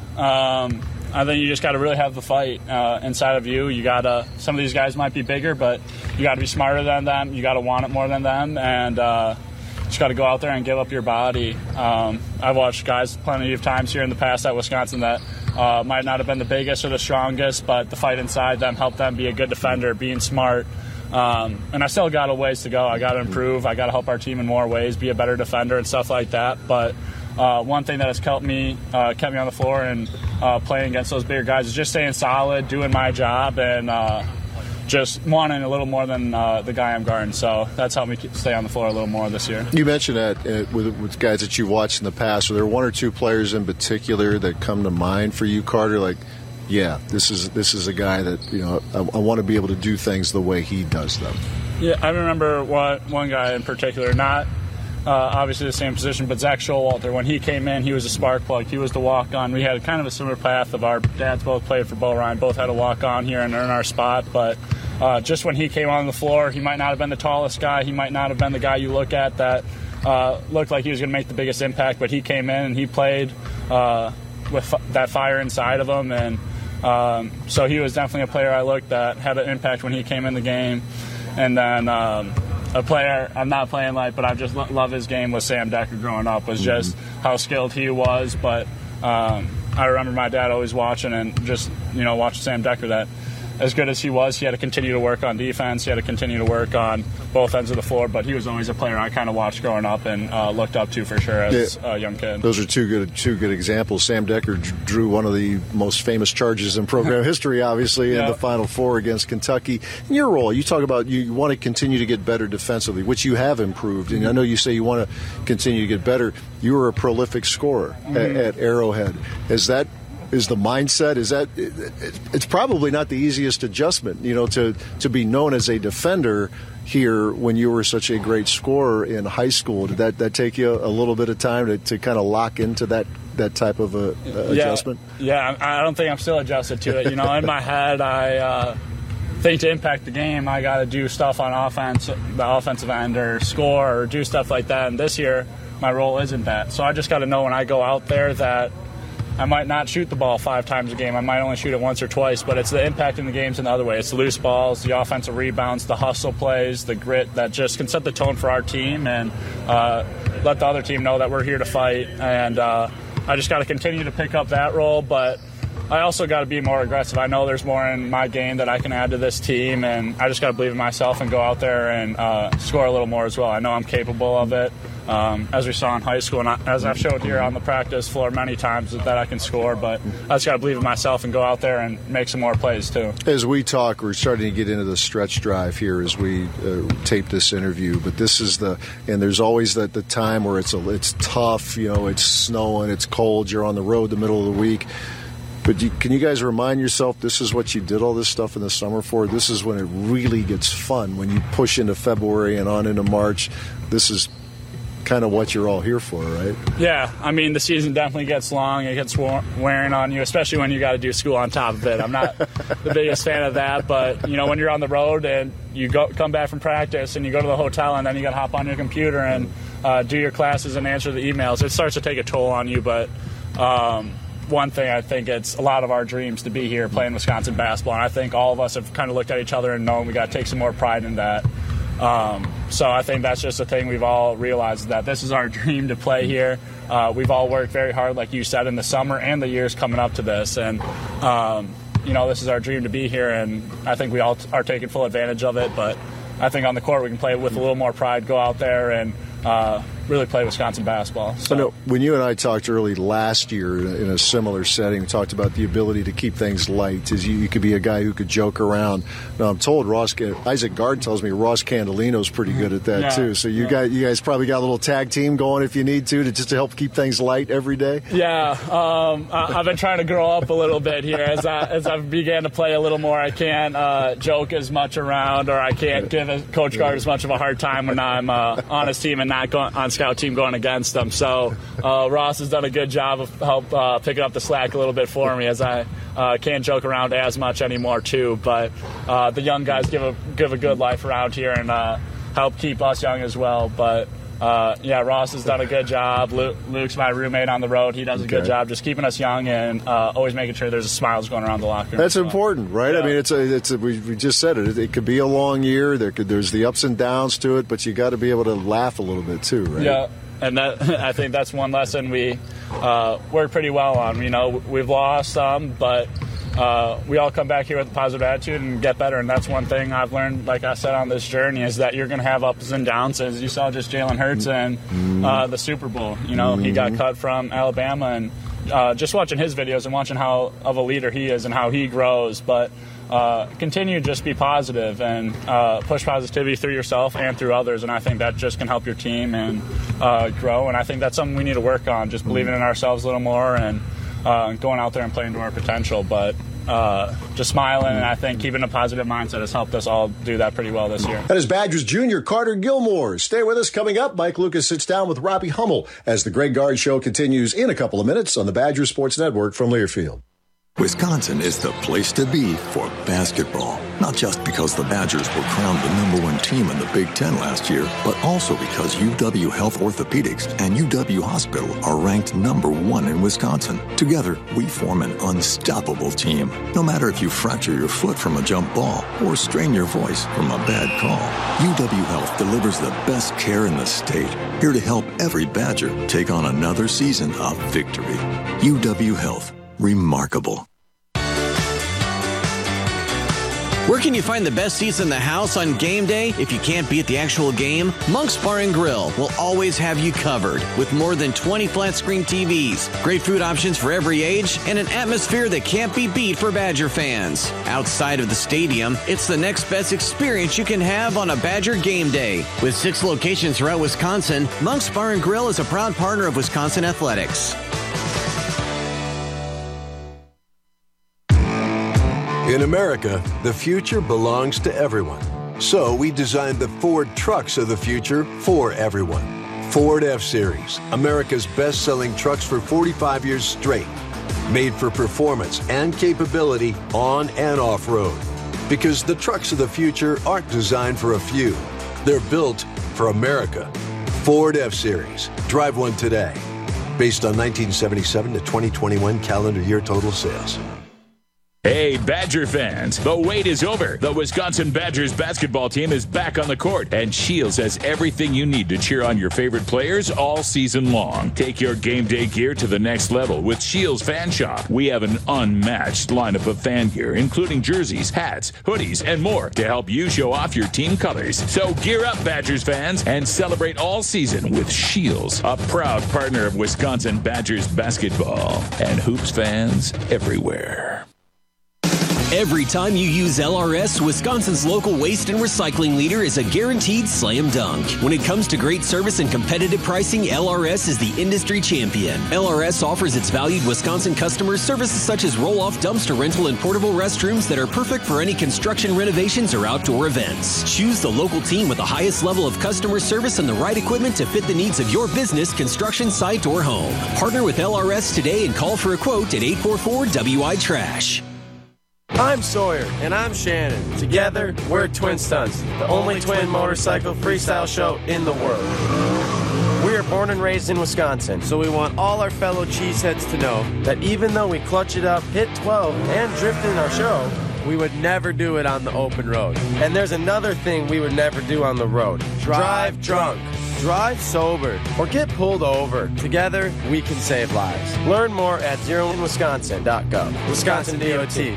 I think you just got to really have the fight inside of you. You got to. Some of these guys might be bigger, but you got to be smarter than them. You got to want it more than them, and just got to go out there and give up your body. I've watched guys plenty of times here in the past at Wisconsin that might not have been the biggest or the strongest, but the fight inside them helped them be a good defender, being smart. And I still got a ways to go. I got to improve. I got to help our team in more ways, be a better defender and stuff like that. But one thing that has kept me on the floor and playing against those bigger guys is just staying solid, doing my job, and just wanting a little more than the guy I'm guarding. So that's helped me stay on the floor a little more this year. You mentioned that with guys that you've watched in the past. Are there one or two players in particular that come to mind for you, Carter? Like, yeah, this is a guy that, you know, I want to be able to do things the way he does them. Yeah, I remember one guy in particular, not obviously the same position, but Zach Showalter. When he came in, he was a spark plug. He was the walk-on. We had kind of a similar path of our dads both played for Bo Ryan, both had a walk-on here and earn our spot, but just when he came on the floor, he might not have been the tallest guy. He might not have been the guy you look at that looked like he was going to make the biggest impact, but he came in and he played with that fire inside of him, and so he was definitely a player I looked at, had an impact when he came in the game. And then a player I'm not playing like, but I just love his game, was Sam Decker growing up, was just how skilled he was. But I remember my dad always watching and just, you know, watching Sam Decker, that as good as he was, he had to continue to work on defense. He had to continue to work on both ends of the floor, but he was always a player I kind of watched growing up and looked up to for sure as a young kid. Those are two good examples. Sam Decker drew one of the most famous charges in program history, obviously, in the Final Four against Kentucky. In your role, you talk about you want to continue to get better defensively, which you have improved, and I know you say you want to continue to get better. You were a prolific scorer at Arrowhead. Is the mindset, it's probably not the easiest adjustment, you know, to be known as a defender here when you were such a great scorer in high school. Did that take you a little bit of time to kind of lock into that type of adjustment? Yeah, I don't think I'm still adjusted to it. You know, in my head, I think to impact the game, I got to do stuff on offense, the offensive end, or score, or do stuff like that. And this year, my role isn't that. So I just got to know when I go out there that I might not shoot the ball 5 times a game. I might only shoot it once or twice, but it's the impact in the games in the other way. It's the loose balls, the offensive rebounds, the hustle plays, the grit that just can set the tone for our team and let the other team know that we're here to fight. And I just got to continue to pick up that role, but I also got to be more aggressive. I know there's more in my game that I can add to this team, and I just got to believe in myself and go out there and score a little more as well. I know I'm capable of it. As we saw in high school, and as I've showed here on the practice floor many times, that I can score, but I just got to believe in myself and go out there and make some more plays too. As we talk, we're starting to get into the stretch drive here as we tape this interview, but this is and there's always the time where it's tough, it's snowing, it's cold, you're on the road the middle of the week. But can you guys remind yourself this is what you did all this stuff in the summer for? This is when it really gets fun, when you push into February and on into March. This is kind of what you're all here for, right? Yeah, I mean, the season definitely gets long. It gets wearing on you, especially when you got to do school on top of it. I'm not the biggest fan of that, but, when you're on the road and you come back from practice and you go to the hotel and then you got to hop on your computer and do your classes and answer the emails, it starts to take a toll on you, but one thing, I think it's a lot of our dreams to be here playing Wisconsin basketball, and I think all of us have kind of looked at each other and known we got to take some more pride in that. So I think that's just a thing we've all realized, that this is our dream to play here. We've all worked very hard, like you said, in the summer and the years coming up to this. And, this is our dream to be here, and I think we all are taking full advantage of it. But I think on the court we can play with a little more pride, go out there and really play Wisconsin basketball. So. I know when you and I talked early last year in a similar setting, we talked about the ability to keep things light. As you could be a guy who could joke around. Now I'm told Isaac Gard tells me Ross Candelino's pretty good at that too. So you guys probably got a little tag team going if you need to just to help keep things light every day. Yeah, I've been trying to grow up a little bit here as I began to play a little more. I can't joke as much around, or I can't give Coach Gard as much of a hard time when I'm on his team and not going on scout team going against them. So Ross has done a good job of help picking up the slack a little bit for me, as I can't joke around as much anymore too. But the young guys give a good life around here and help keep us young as well. But Ross has done a good job. Luke's my roommate on the road. He does a good job just keeping us young and always making sure there's smiles going around the locker room. That's important, right? Yeah. I mean, we just said it. It could be a long year. There's the ups and downs to it, but you got to be able to laugh a little bit too, right? Yeah, and I think that's one lesson we work pretty well on. We've lost some, but we all come back here with a positive attitude and get better, and that's one thing I've learned, like I said, on this journey, is that you're going to have ups and downs, as you saw just Jalen Hurts and the Super Bowl. He got cut from Alabama, and just watching his videos and watching how of a leader he is and how he grows, but continue to just be positive and push positivity through yourself and through others, and I think that just can help your team and grow, and I think that's something we need to work on, just believing in ourselves a little more and going out there and playing to our potential, but just smiling, and I think keeping a positive mindset has helped us all do that pretty well this year. That is Badgers junior Carter Gilmore. Stay with us. Coming up, Mike Lucas sits down with Robbie Hummel as the Greg Gard Show continues in a couple of minutes on the Badgers Sports Network from Learfield. Wisconsin is the place to be for basketball. Not just because the Badgers were crowned the #1 team in the Big Ten last year, but also because UW Health Orthopedics and UW Hospital are ranked #1 in Wisconsin. Together, we form an unstoppable team. No matter if you fracture your foot from a jump ball or strain your voice from a bad call, UW Health delivers the best care in the state. Here to help every Badger take on another season of victory. UW Health. Remarkable. Where can you find the best seats in the house on game day if you can't be at the actual game? Monk's Bar and Grill will always have you covered with more than 20 flat-screen TVs, great food options for every age, and an atmosphere that can't be beat for Badger fans. Outside of the stadium, it's the next best experience you can have on a Badger game day. With 6 locations throughout Wisconsin, Monk's Bar and Grill is a proud partner of Wisconsin Athletics. In America, the future belongs to everyone. So we designed the Ford trucks of the future for everyone. Ford F-Series, America's best-selling trucks for 45 years straight. Made for performance and capability on and off-road. Because the trucks of the future aren't designed for a few. They're built for America. Ford F-Series. Drive one today. Based on 1977 to 2021 calendar year total sales. Hey, Badger fans, the wait is over. The Wisconsin Badgers basketball team is back on the court, and Shields has everything you need to cheer on your favorite players all season long. Take your game day gear to the next level with Shields Fan Shop. We have an unmatched lineup of fan gear, including jerseys, hats, hoodies, and more to help you show off your team colors. So gear up, Badgers fans, and celebrate all season with Shields, a proud partner of Wisconsin Badgers basketball and hoops fans everywhere. Every time you use LRS, Wisconsin's local waste and recycling leader is a guaranteed slam dunk. When it comes to great service and competitive pricing, LRS is the industry champion. LRS offers its valued Wisconsin customers services such as roll-off dumpster rental and portable restrooms that are perfect for any construction renovations or outdoor events. Choose the local team with the highest level of customer service and the right equipment to fit the needs of your business, construction site, or home. Partner with LRS today and call for a quote at 844-WI-TRASH. I'm Sawyer. And I'm Shannon. Together, we're Twin Stunts, the only twin motorcycle freestyle show in the world. We are born and raised in Wisconsin, so we want all our fellow cheeseheads to know that even though we clutch it up, hit 12, and drift in our show, we would never do it on the open road. And there's another thing we would never do on the road. Drive drunk. Drive sober or get pulled over. Together, we can save lives. Learn more at zeroinwisconsin.gov. Wisconsin DOT.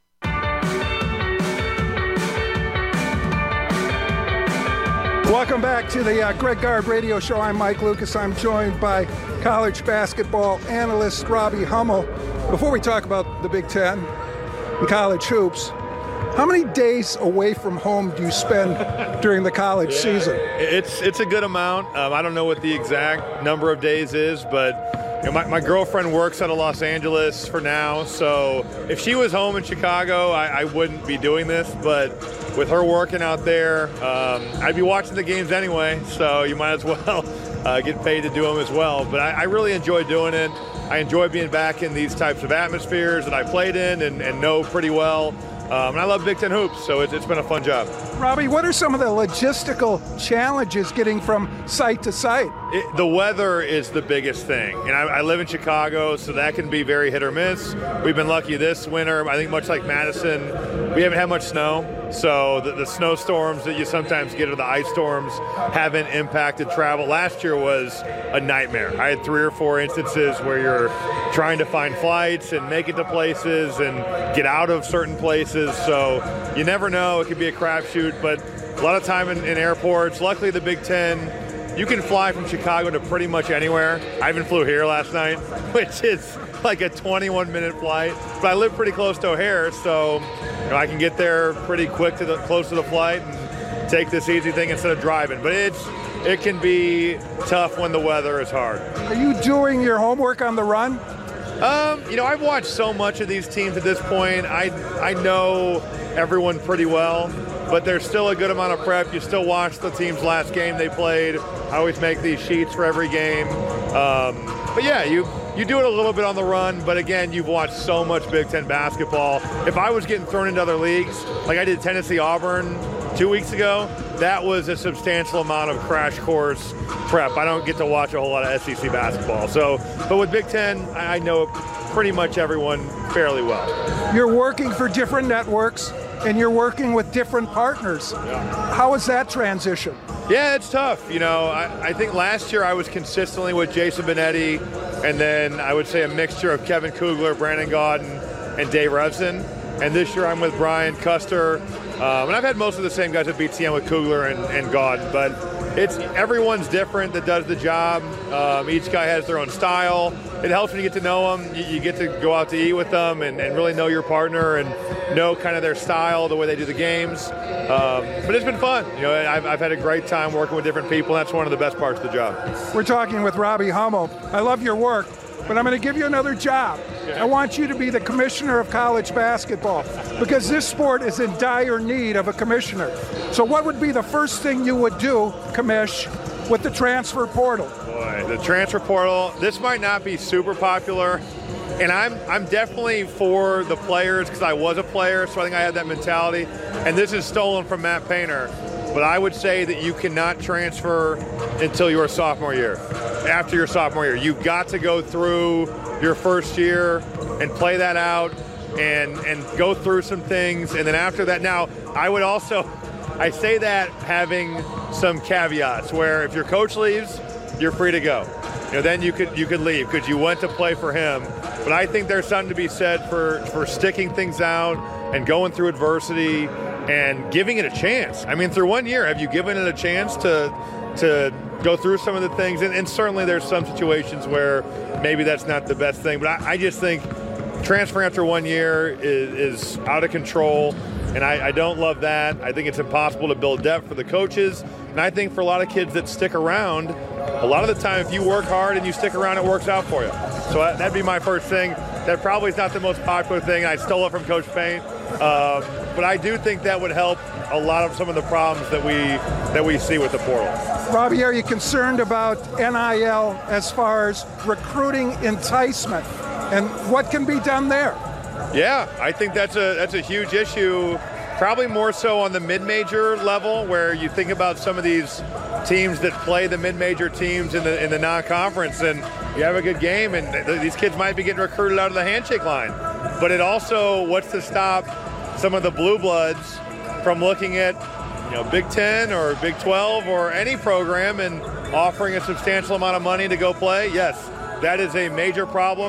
Welcome back to the Greg Gard Radio Show. I'm Mike Lucas. I'm joined by college basketball analyst Robbie Hummel. Before we talk about the Big Ten and college hoops, how many days away from home do you spend during the college season? It's a good amount. I don't know what the exact number of days is, but my girlfriend works out of Los Angeles for now, so if she was home in Chicago, I wouldn't be doing this, but with her working out there, I'd be watching the games anyway, so you might as well get paid to do them as well. But I really enjoy doing it. I enjoy being back in these types of atmospheres that I played in and know pretty well. And I love Big Ten hoops, so it's been a fun job. Robbie, what are some of the logistical challenges getting from site to site? The weather is the biggest thing. And I live in Chicago, so that can be very hit or miss. We've been lucky this winter. I think much like Madison, we haven't had much snow. So the snowstorms that you sometimes get or the ice storms haven't impacted travel. Last year was a nightmare. I had 3 or 4 instances where you're trying to find flights and make it to places and get out of certain places. So you never know. It could be a crapshoot, but a lot of time in airports. Luckily, the Big Ten, you can fly from Chicago to pretty much anywhere. I even flew here last night, which is like a 21-minute flight. But I live pretty close to O'Hare, so I can get there pretty quick close to the flight and take this easy thing instead of driving. But it can be tough when the weather is hard. Are you doing your homework on the run? I've watched so much of these teams at this point. I know everyone pretty well, but there's still a good amount of prep. You still watch the team's last game they played. I always make these sheets for every game. But yeah, you do it a little bit on the run, but again, you've watched so much Big Ten basketball. If I was getting thrown into other leagues, like I did Tennessee-Auburn 2 weeks ago, that was a substantial amount of crash course prep. I don't get to watch a whole lot of SEC basketball. But with Big Ten, I know pretty much everyone fairly well. You're working for different networks, and you're working with different partners. Yeah. How is that transition? Yeah, it's tough. I think last year I was consistently with Jason Benetti, and then I would say a mixture of Kevin Kugler, Brandon Gaudin, and Dave Revson. And this year I'm with Brian Custer. And I've had most of the same guys at BTN with Kugler and Gaudin, but everyone's different that does the job. Each guy has their own style. It helps when you get to know them. You get to go out to eat with them and really know your partner and know kind of their style, the way they do the games. But it's been fun. I've had a great time working with different people. That's one of the best parts of the job. We're talking with Robbie Hummel. I love your work, but I'm going to give you another job. I want you to be the commissioner of college basketball because this sport is in dire need of a commissioner. So what would be the first thing you would do, Commish, with the transfer portal? Boy, the transfer portal, this might not be super popular, and I'm definitely for the players because I was a player, so I think I had that mentality, and this is stolen from Matt Painter, but I would say that you cannot transfer until your sophomore year. After your sophomore year, you've got to go through your first year and play that out. and go through some things. And then after that, now I say that having some caveats where if your coach leaves, you're free to go. Then you could leave because you went to play for him. But I think there's something to be said for sticking things out and going through adversity and giving it a chance. I mean, through 1 year, have you given it a chance to go through some of the things? And certainly there's some situations where maybe that's not the best thing. But I just think transferring after 1 year is out of control. And I don't love that. I think it's impossible to build depth for the coaches. And I think for a lot of kids that stick around, a lot of the time, if you work hard and you stick around, it works out for you. So that'd be my first thing. That probably is not the most popular thing. I stole it from Coach Paint. But I do think that would help a lot of some of the problems that we see with the portal. Robbie, are you concerned about NIL as far as recruiting enticement and what can be done there? Yeah, I think that's a huge issue, probably more so on the mid-major level, where you think about some of these teams that play the mid-major teams in the non-conference, and you have a good game, and these kids might be getting recruited out of the handshake line. But it also, what's to stop some of the blue bloods from looking at Big Ten or Big 12 or any program and offering a substantial amount of money to go play? Yes, that is a major problem.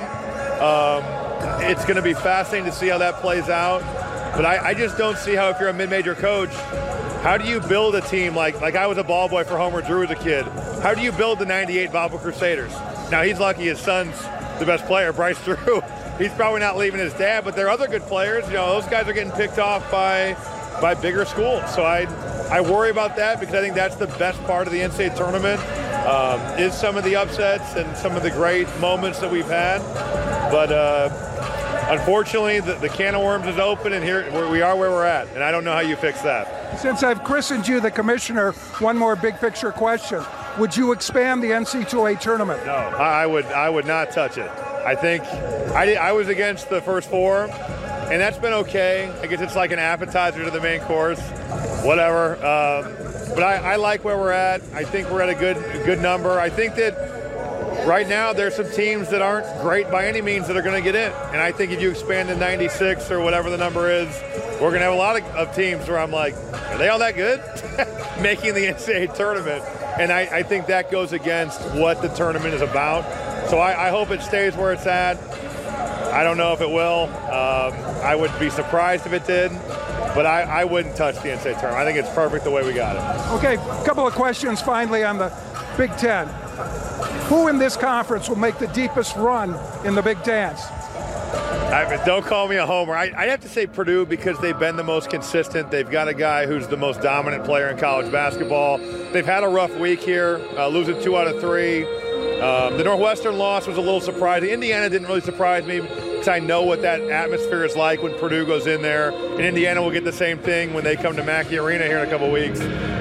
It's going to be fascinating to see how that plays out. But I just don't see how, if you're a mid-major coach, how do you build a team like I was a ball boy for Homer Drew as a kid? How do you build the 98 Valpo Crusaders? Now, he's lucky his son's the best player, Bryce Drew. He's probably not leaving his dad, but there are other good players. Those guys are getting picked off by bigger schools. So I worry about that because I think that's the best part of the NCAA tournament, is some of the upsets and some of the great moments that we've had. But unfortunately, the can of worms is open, and here we are where we're at, and I don't know how you fix that. Since I've christened you the commissioner, one more big picture question. Would you expand the NCAA tournament? No, I would not touch it. I think I was against the first four, and that's been okay. I guess it's like an appetizer to the main course, whatever. But I like where we're at. I think we're at a good number. I think that right now there's some teams that aren't great by any means that are going to get in. And I think if you expand to 96 or whatever the number is, we're going to have a lot of teams where I'm like, are they all that good? Making the NCAA tournament. And I think that goes against what the tournament is about. So I hope it stays where it's at. I don't know if it will. I would be surprised if it did. But I wouldn't touch the NCAA tournament. I think it's perfect the way we got it. Okay, a couple of questions finally on the Big Ten. Who in this conference will make the deepest run in the Big Dance? Don't call me a homer. I'd have to say Purdue because they've been the most consistent. They've got a guy who's the most dominant player in college basketball. They've had a rough week here, losing 2 out of 3. The Northwestern loss was a little surprising. Indiana didn't really surprise me because I know what that atmosphere is like when Purdue goes in there. And Indiana will get the same thing when they come to Mackey Arena here in a couple weeks.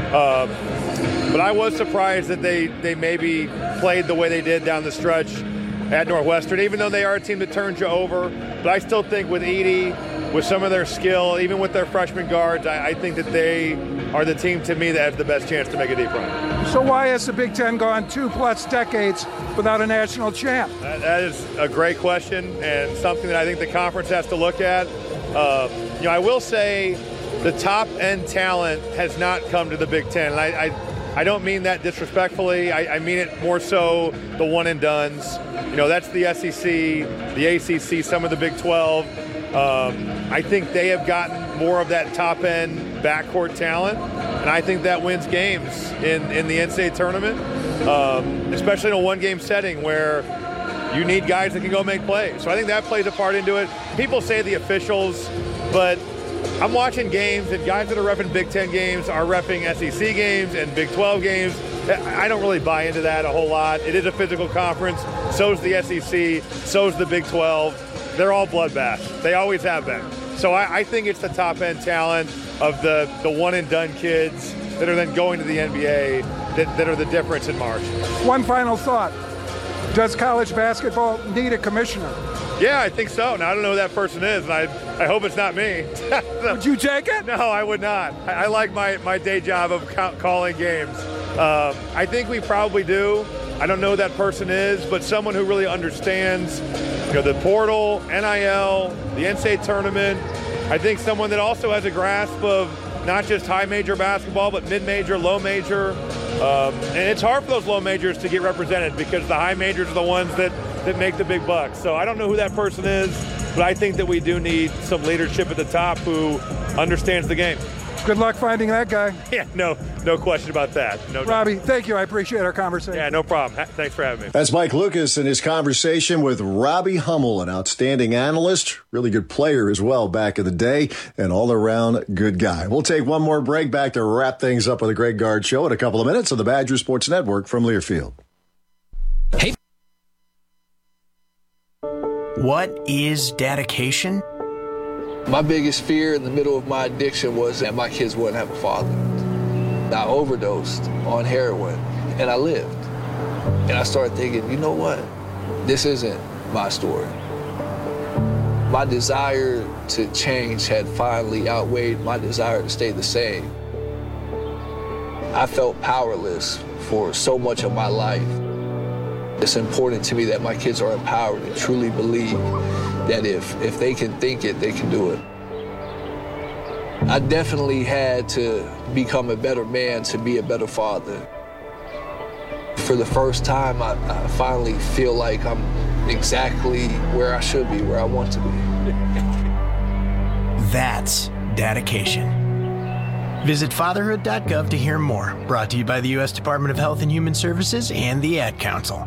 But I was surprised that they maybe played the way they did down the stretch at Northwestern, even though they are a team that turns you over. But I still think with Edey, with some of their skill, even with their freshman guards, I think that they are the team to me that has the best chance to make a deep run. So why has the Big Ten gone 2+ decades without a national champ? That is a great question and something that I think the conference has to look at. I will say the top-end talent has not come to the Big Ten. And I don't mean that disrespectfully. I mean it more so the one-and-dones. That's the SEC, the ACC, some of the Big 12. I think they have gotten more of that top-end backcourt talent, and I think that wins games in the NCAA tournament, especially in a one-game setting where you need guys that can go make plays. So I think that plays a part into it. People say the officials, but I'm watching games, and guys that are reffing Big Ten games are reffing SEC games and Big 12 games. I don't really buy into that a whole lot. It is a physical conference. So's the SEC. So's the Big 12. They're all bloodbaths. They always have been. So I think it's the top-end talent of the one-and-done kids that are then going to the NBA that are the difference in March. One final thought. Does college basketball need a commissioner? Yeah, I think so. Now, I don't know who that person is, and I hope it's not me. Would you take it? No, I would not. I like my day job of calling games. I think we probably do. I don't know who that person is, but someone who really understands, the portal, NIL, the NCAA tournament. I think someone that also has a grasp of not just high major basketball, but mid-major, low major. And it's hard for those low majors to get represented because the high majors are the ones that make the big bucks. So I don't know who that person is, but I think that we do need some leadership at the top who understands the game. Good luck finding that guy. Yeah, no question about that. No, Robbie, thank you. I appreciate our conversation. Yeah, no problem. Thanks for having me. That's Mike Lucas and his conversation with Robbie Hummel, an outstanding analyst, really good player as well back in the day, and all-around good guy. We'll take one more break back to wrap things up with the Greg Gard Show in a couple of minutes on the Badger Sports Network from Learfield. Hey. What is dedication? My biggest fear in the middle of my addiction was that my kids wouldn't have a father. I overdosed on heroin, and I lived. And I started thinking, you know what? This isn't my story. My desire to change had finally outweighed my desire to stay the same. I felt powerless for so much of my life. It's important to me that my kids are empowered and truly believe that if they can think it, they can do it. I definitely had to become a better man to be a better father. For the first time, I finally feel like I'm exactly where I should be, where I want to be. That's dedication. Visit fatherhood.gov to hear more. Brought to you by the U.S. Department of Health and Human Services and the Ad Council.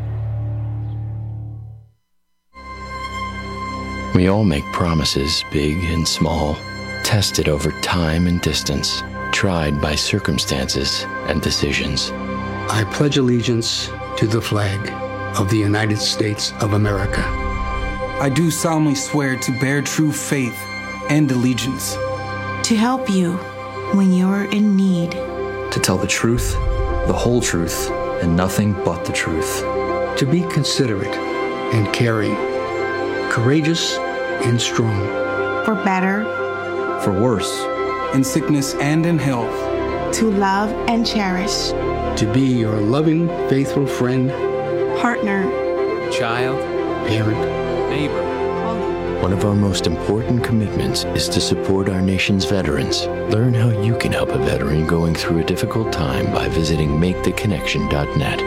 We all make promises, big and small, tested over time and distance, tried by circumstances and decisions. I pledge allegiance to the flag of the United States of America. I do solemnly swear to bear true faith and allegiance. To help you when you're in need. To tell the truth, the whole truth, and nothing but the truth. To be considerate and caring, courageous and strong. For better. For worse. In sickness and in health. To love and cherish. To be your loving, faithful friend. Partner. Child. Parent. Neighbor. One of our most important commitments is to support our nation's veterans. Learn how you can help a veteran going through a difficult time by visiting maketheconnection.net.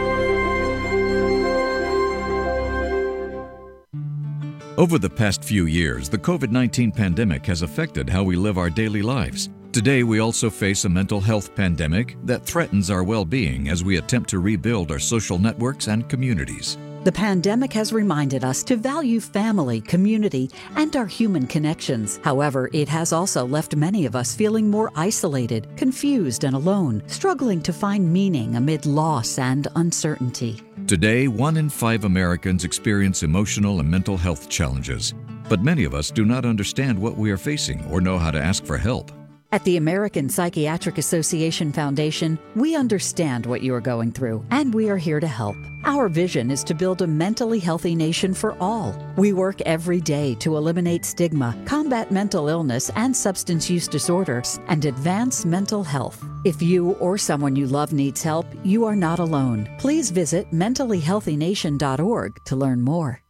Over the past few years, the COVID-19 pandemic has affected how we live our daily lives. Today, we also face a mental health pandemic that threatens our well-being as we attempt to rebuild our social networks and communities. The pandemic has reminded us to value family, community, and our human connections. However, it has also left many of us feeling more isolated, confused, and alone, struggling to find meaning amid loss and uncertainty. Today, 1 in 5 Americans experience emotional and mental health challenges, but many of us do not understand what we are facing or know how to ask for help. At the American Psychiatric Association Foundation, we understand what you are going through, and we are here to help. Our vision is to build a mentally healthy nation for all. We work every day to eliminate stigma, combat mental illness and substance use disorders, and advance mental health. If you or someone you love needs help, you are not alone. Please visit mentallyhealthynation.org to learn more.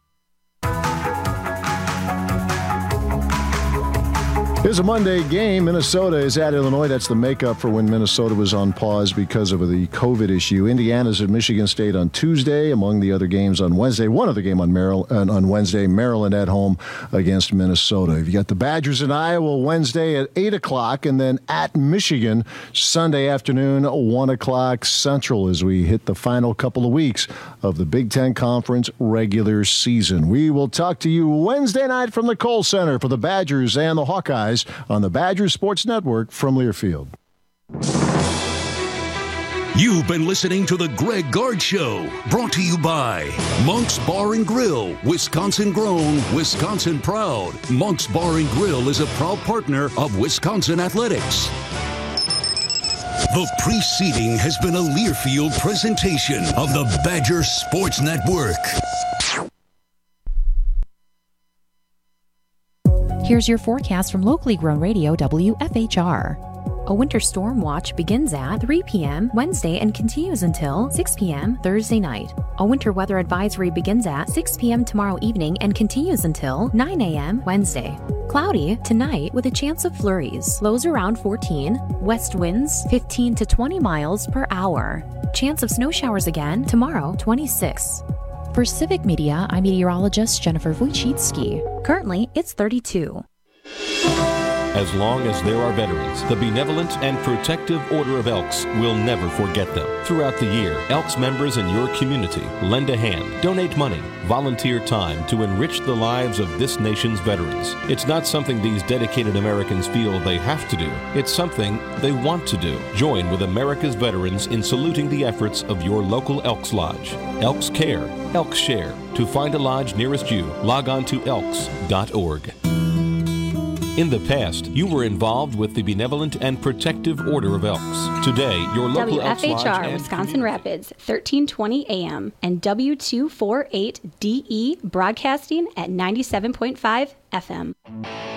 Here's a Monday game. Minnesota is at Illinois. That's the makeup for when Minnesota was on pause because of the COVID issue. Indiana's at Michigan State on Tuesday, among the other games on Wednesday. One other game on Wednesday, Maryland at home against Minnesota. You've got the Badgers in Iowa Wednesday at 8 o'clock, and then at Michigan Sunday afternoon, 1 o'clock Central, as we hit the final couple of weeks of the Big Ten Conference regular season. We will talk to you Wednesday night from the Kohl Center for the Badgers and the Hawkeyes on the Badger Sports Network from Learfield. You've been listening to The Greg Gard Show, brought to you by Monk's Bar and Grill, Wisconsin grown, Wisconsin proud. Monk's Bar and Grill is a proud partner of Wisconsin Athletics. The preceding has been a Learfield presentation of the Badger Sports Network. Here's your forecast from locally grown radio WFHR. A winter storm watch begins at 3 p.m. Wednesday and continues until 6 p.m. Thursday night. A winter weather advisory begins at 6 p.m. tomorrow evening and continues until 9 a.m. Wednesday. Cloudy tonight with a chance of flurries. Lows around 14. West winds 15 to 20 miles per hour. Chance of snow showers again tomorrow, 26. For Civic Media, I'm meteorologist Jennifer Wojcicki. Currently, it's 32. As long as there are veterans, the Benevolent and Protective Order of Elks will never forget them. Throughout the year, Elks members in your community lend a hand, donate money, volunteer time to enrich the lives of this nation's veterans. It's not something these dedicated Americans feel they have to do. It's something they want to do. Join with America's veterans in saluting the efforts of your local Elks Lodge. Elks Care, Elks Share. To find a lodge nearest you, log on to elks.org. In the past, you were involved with the Benevolent and Protective Order of Elks. Today, your local Elks Lodge WFHR, Wisconsin Rapids, 1320 AM, and W248DE broadcasting at 97.5 FM.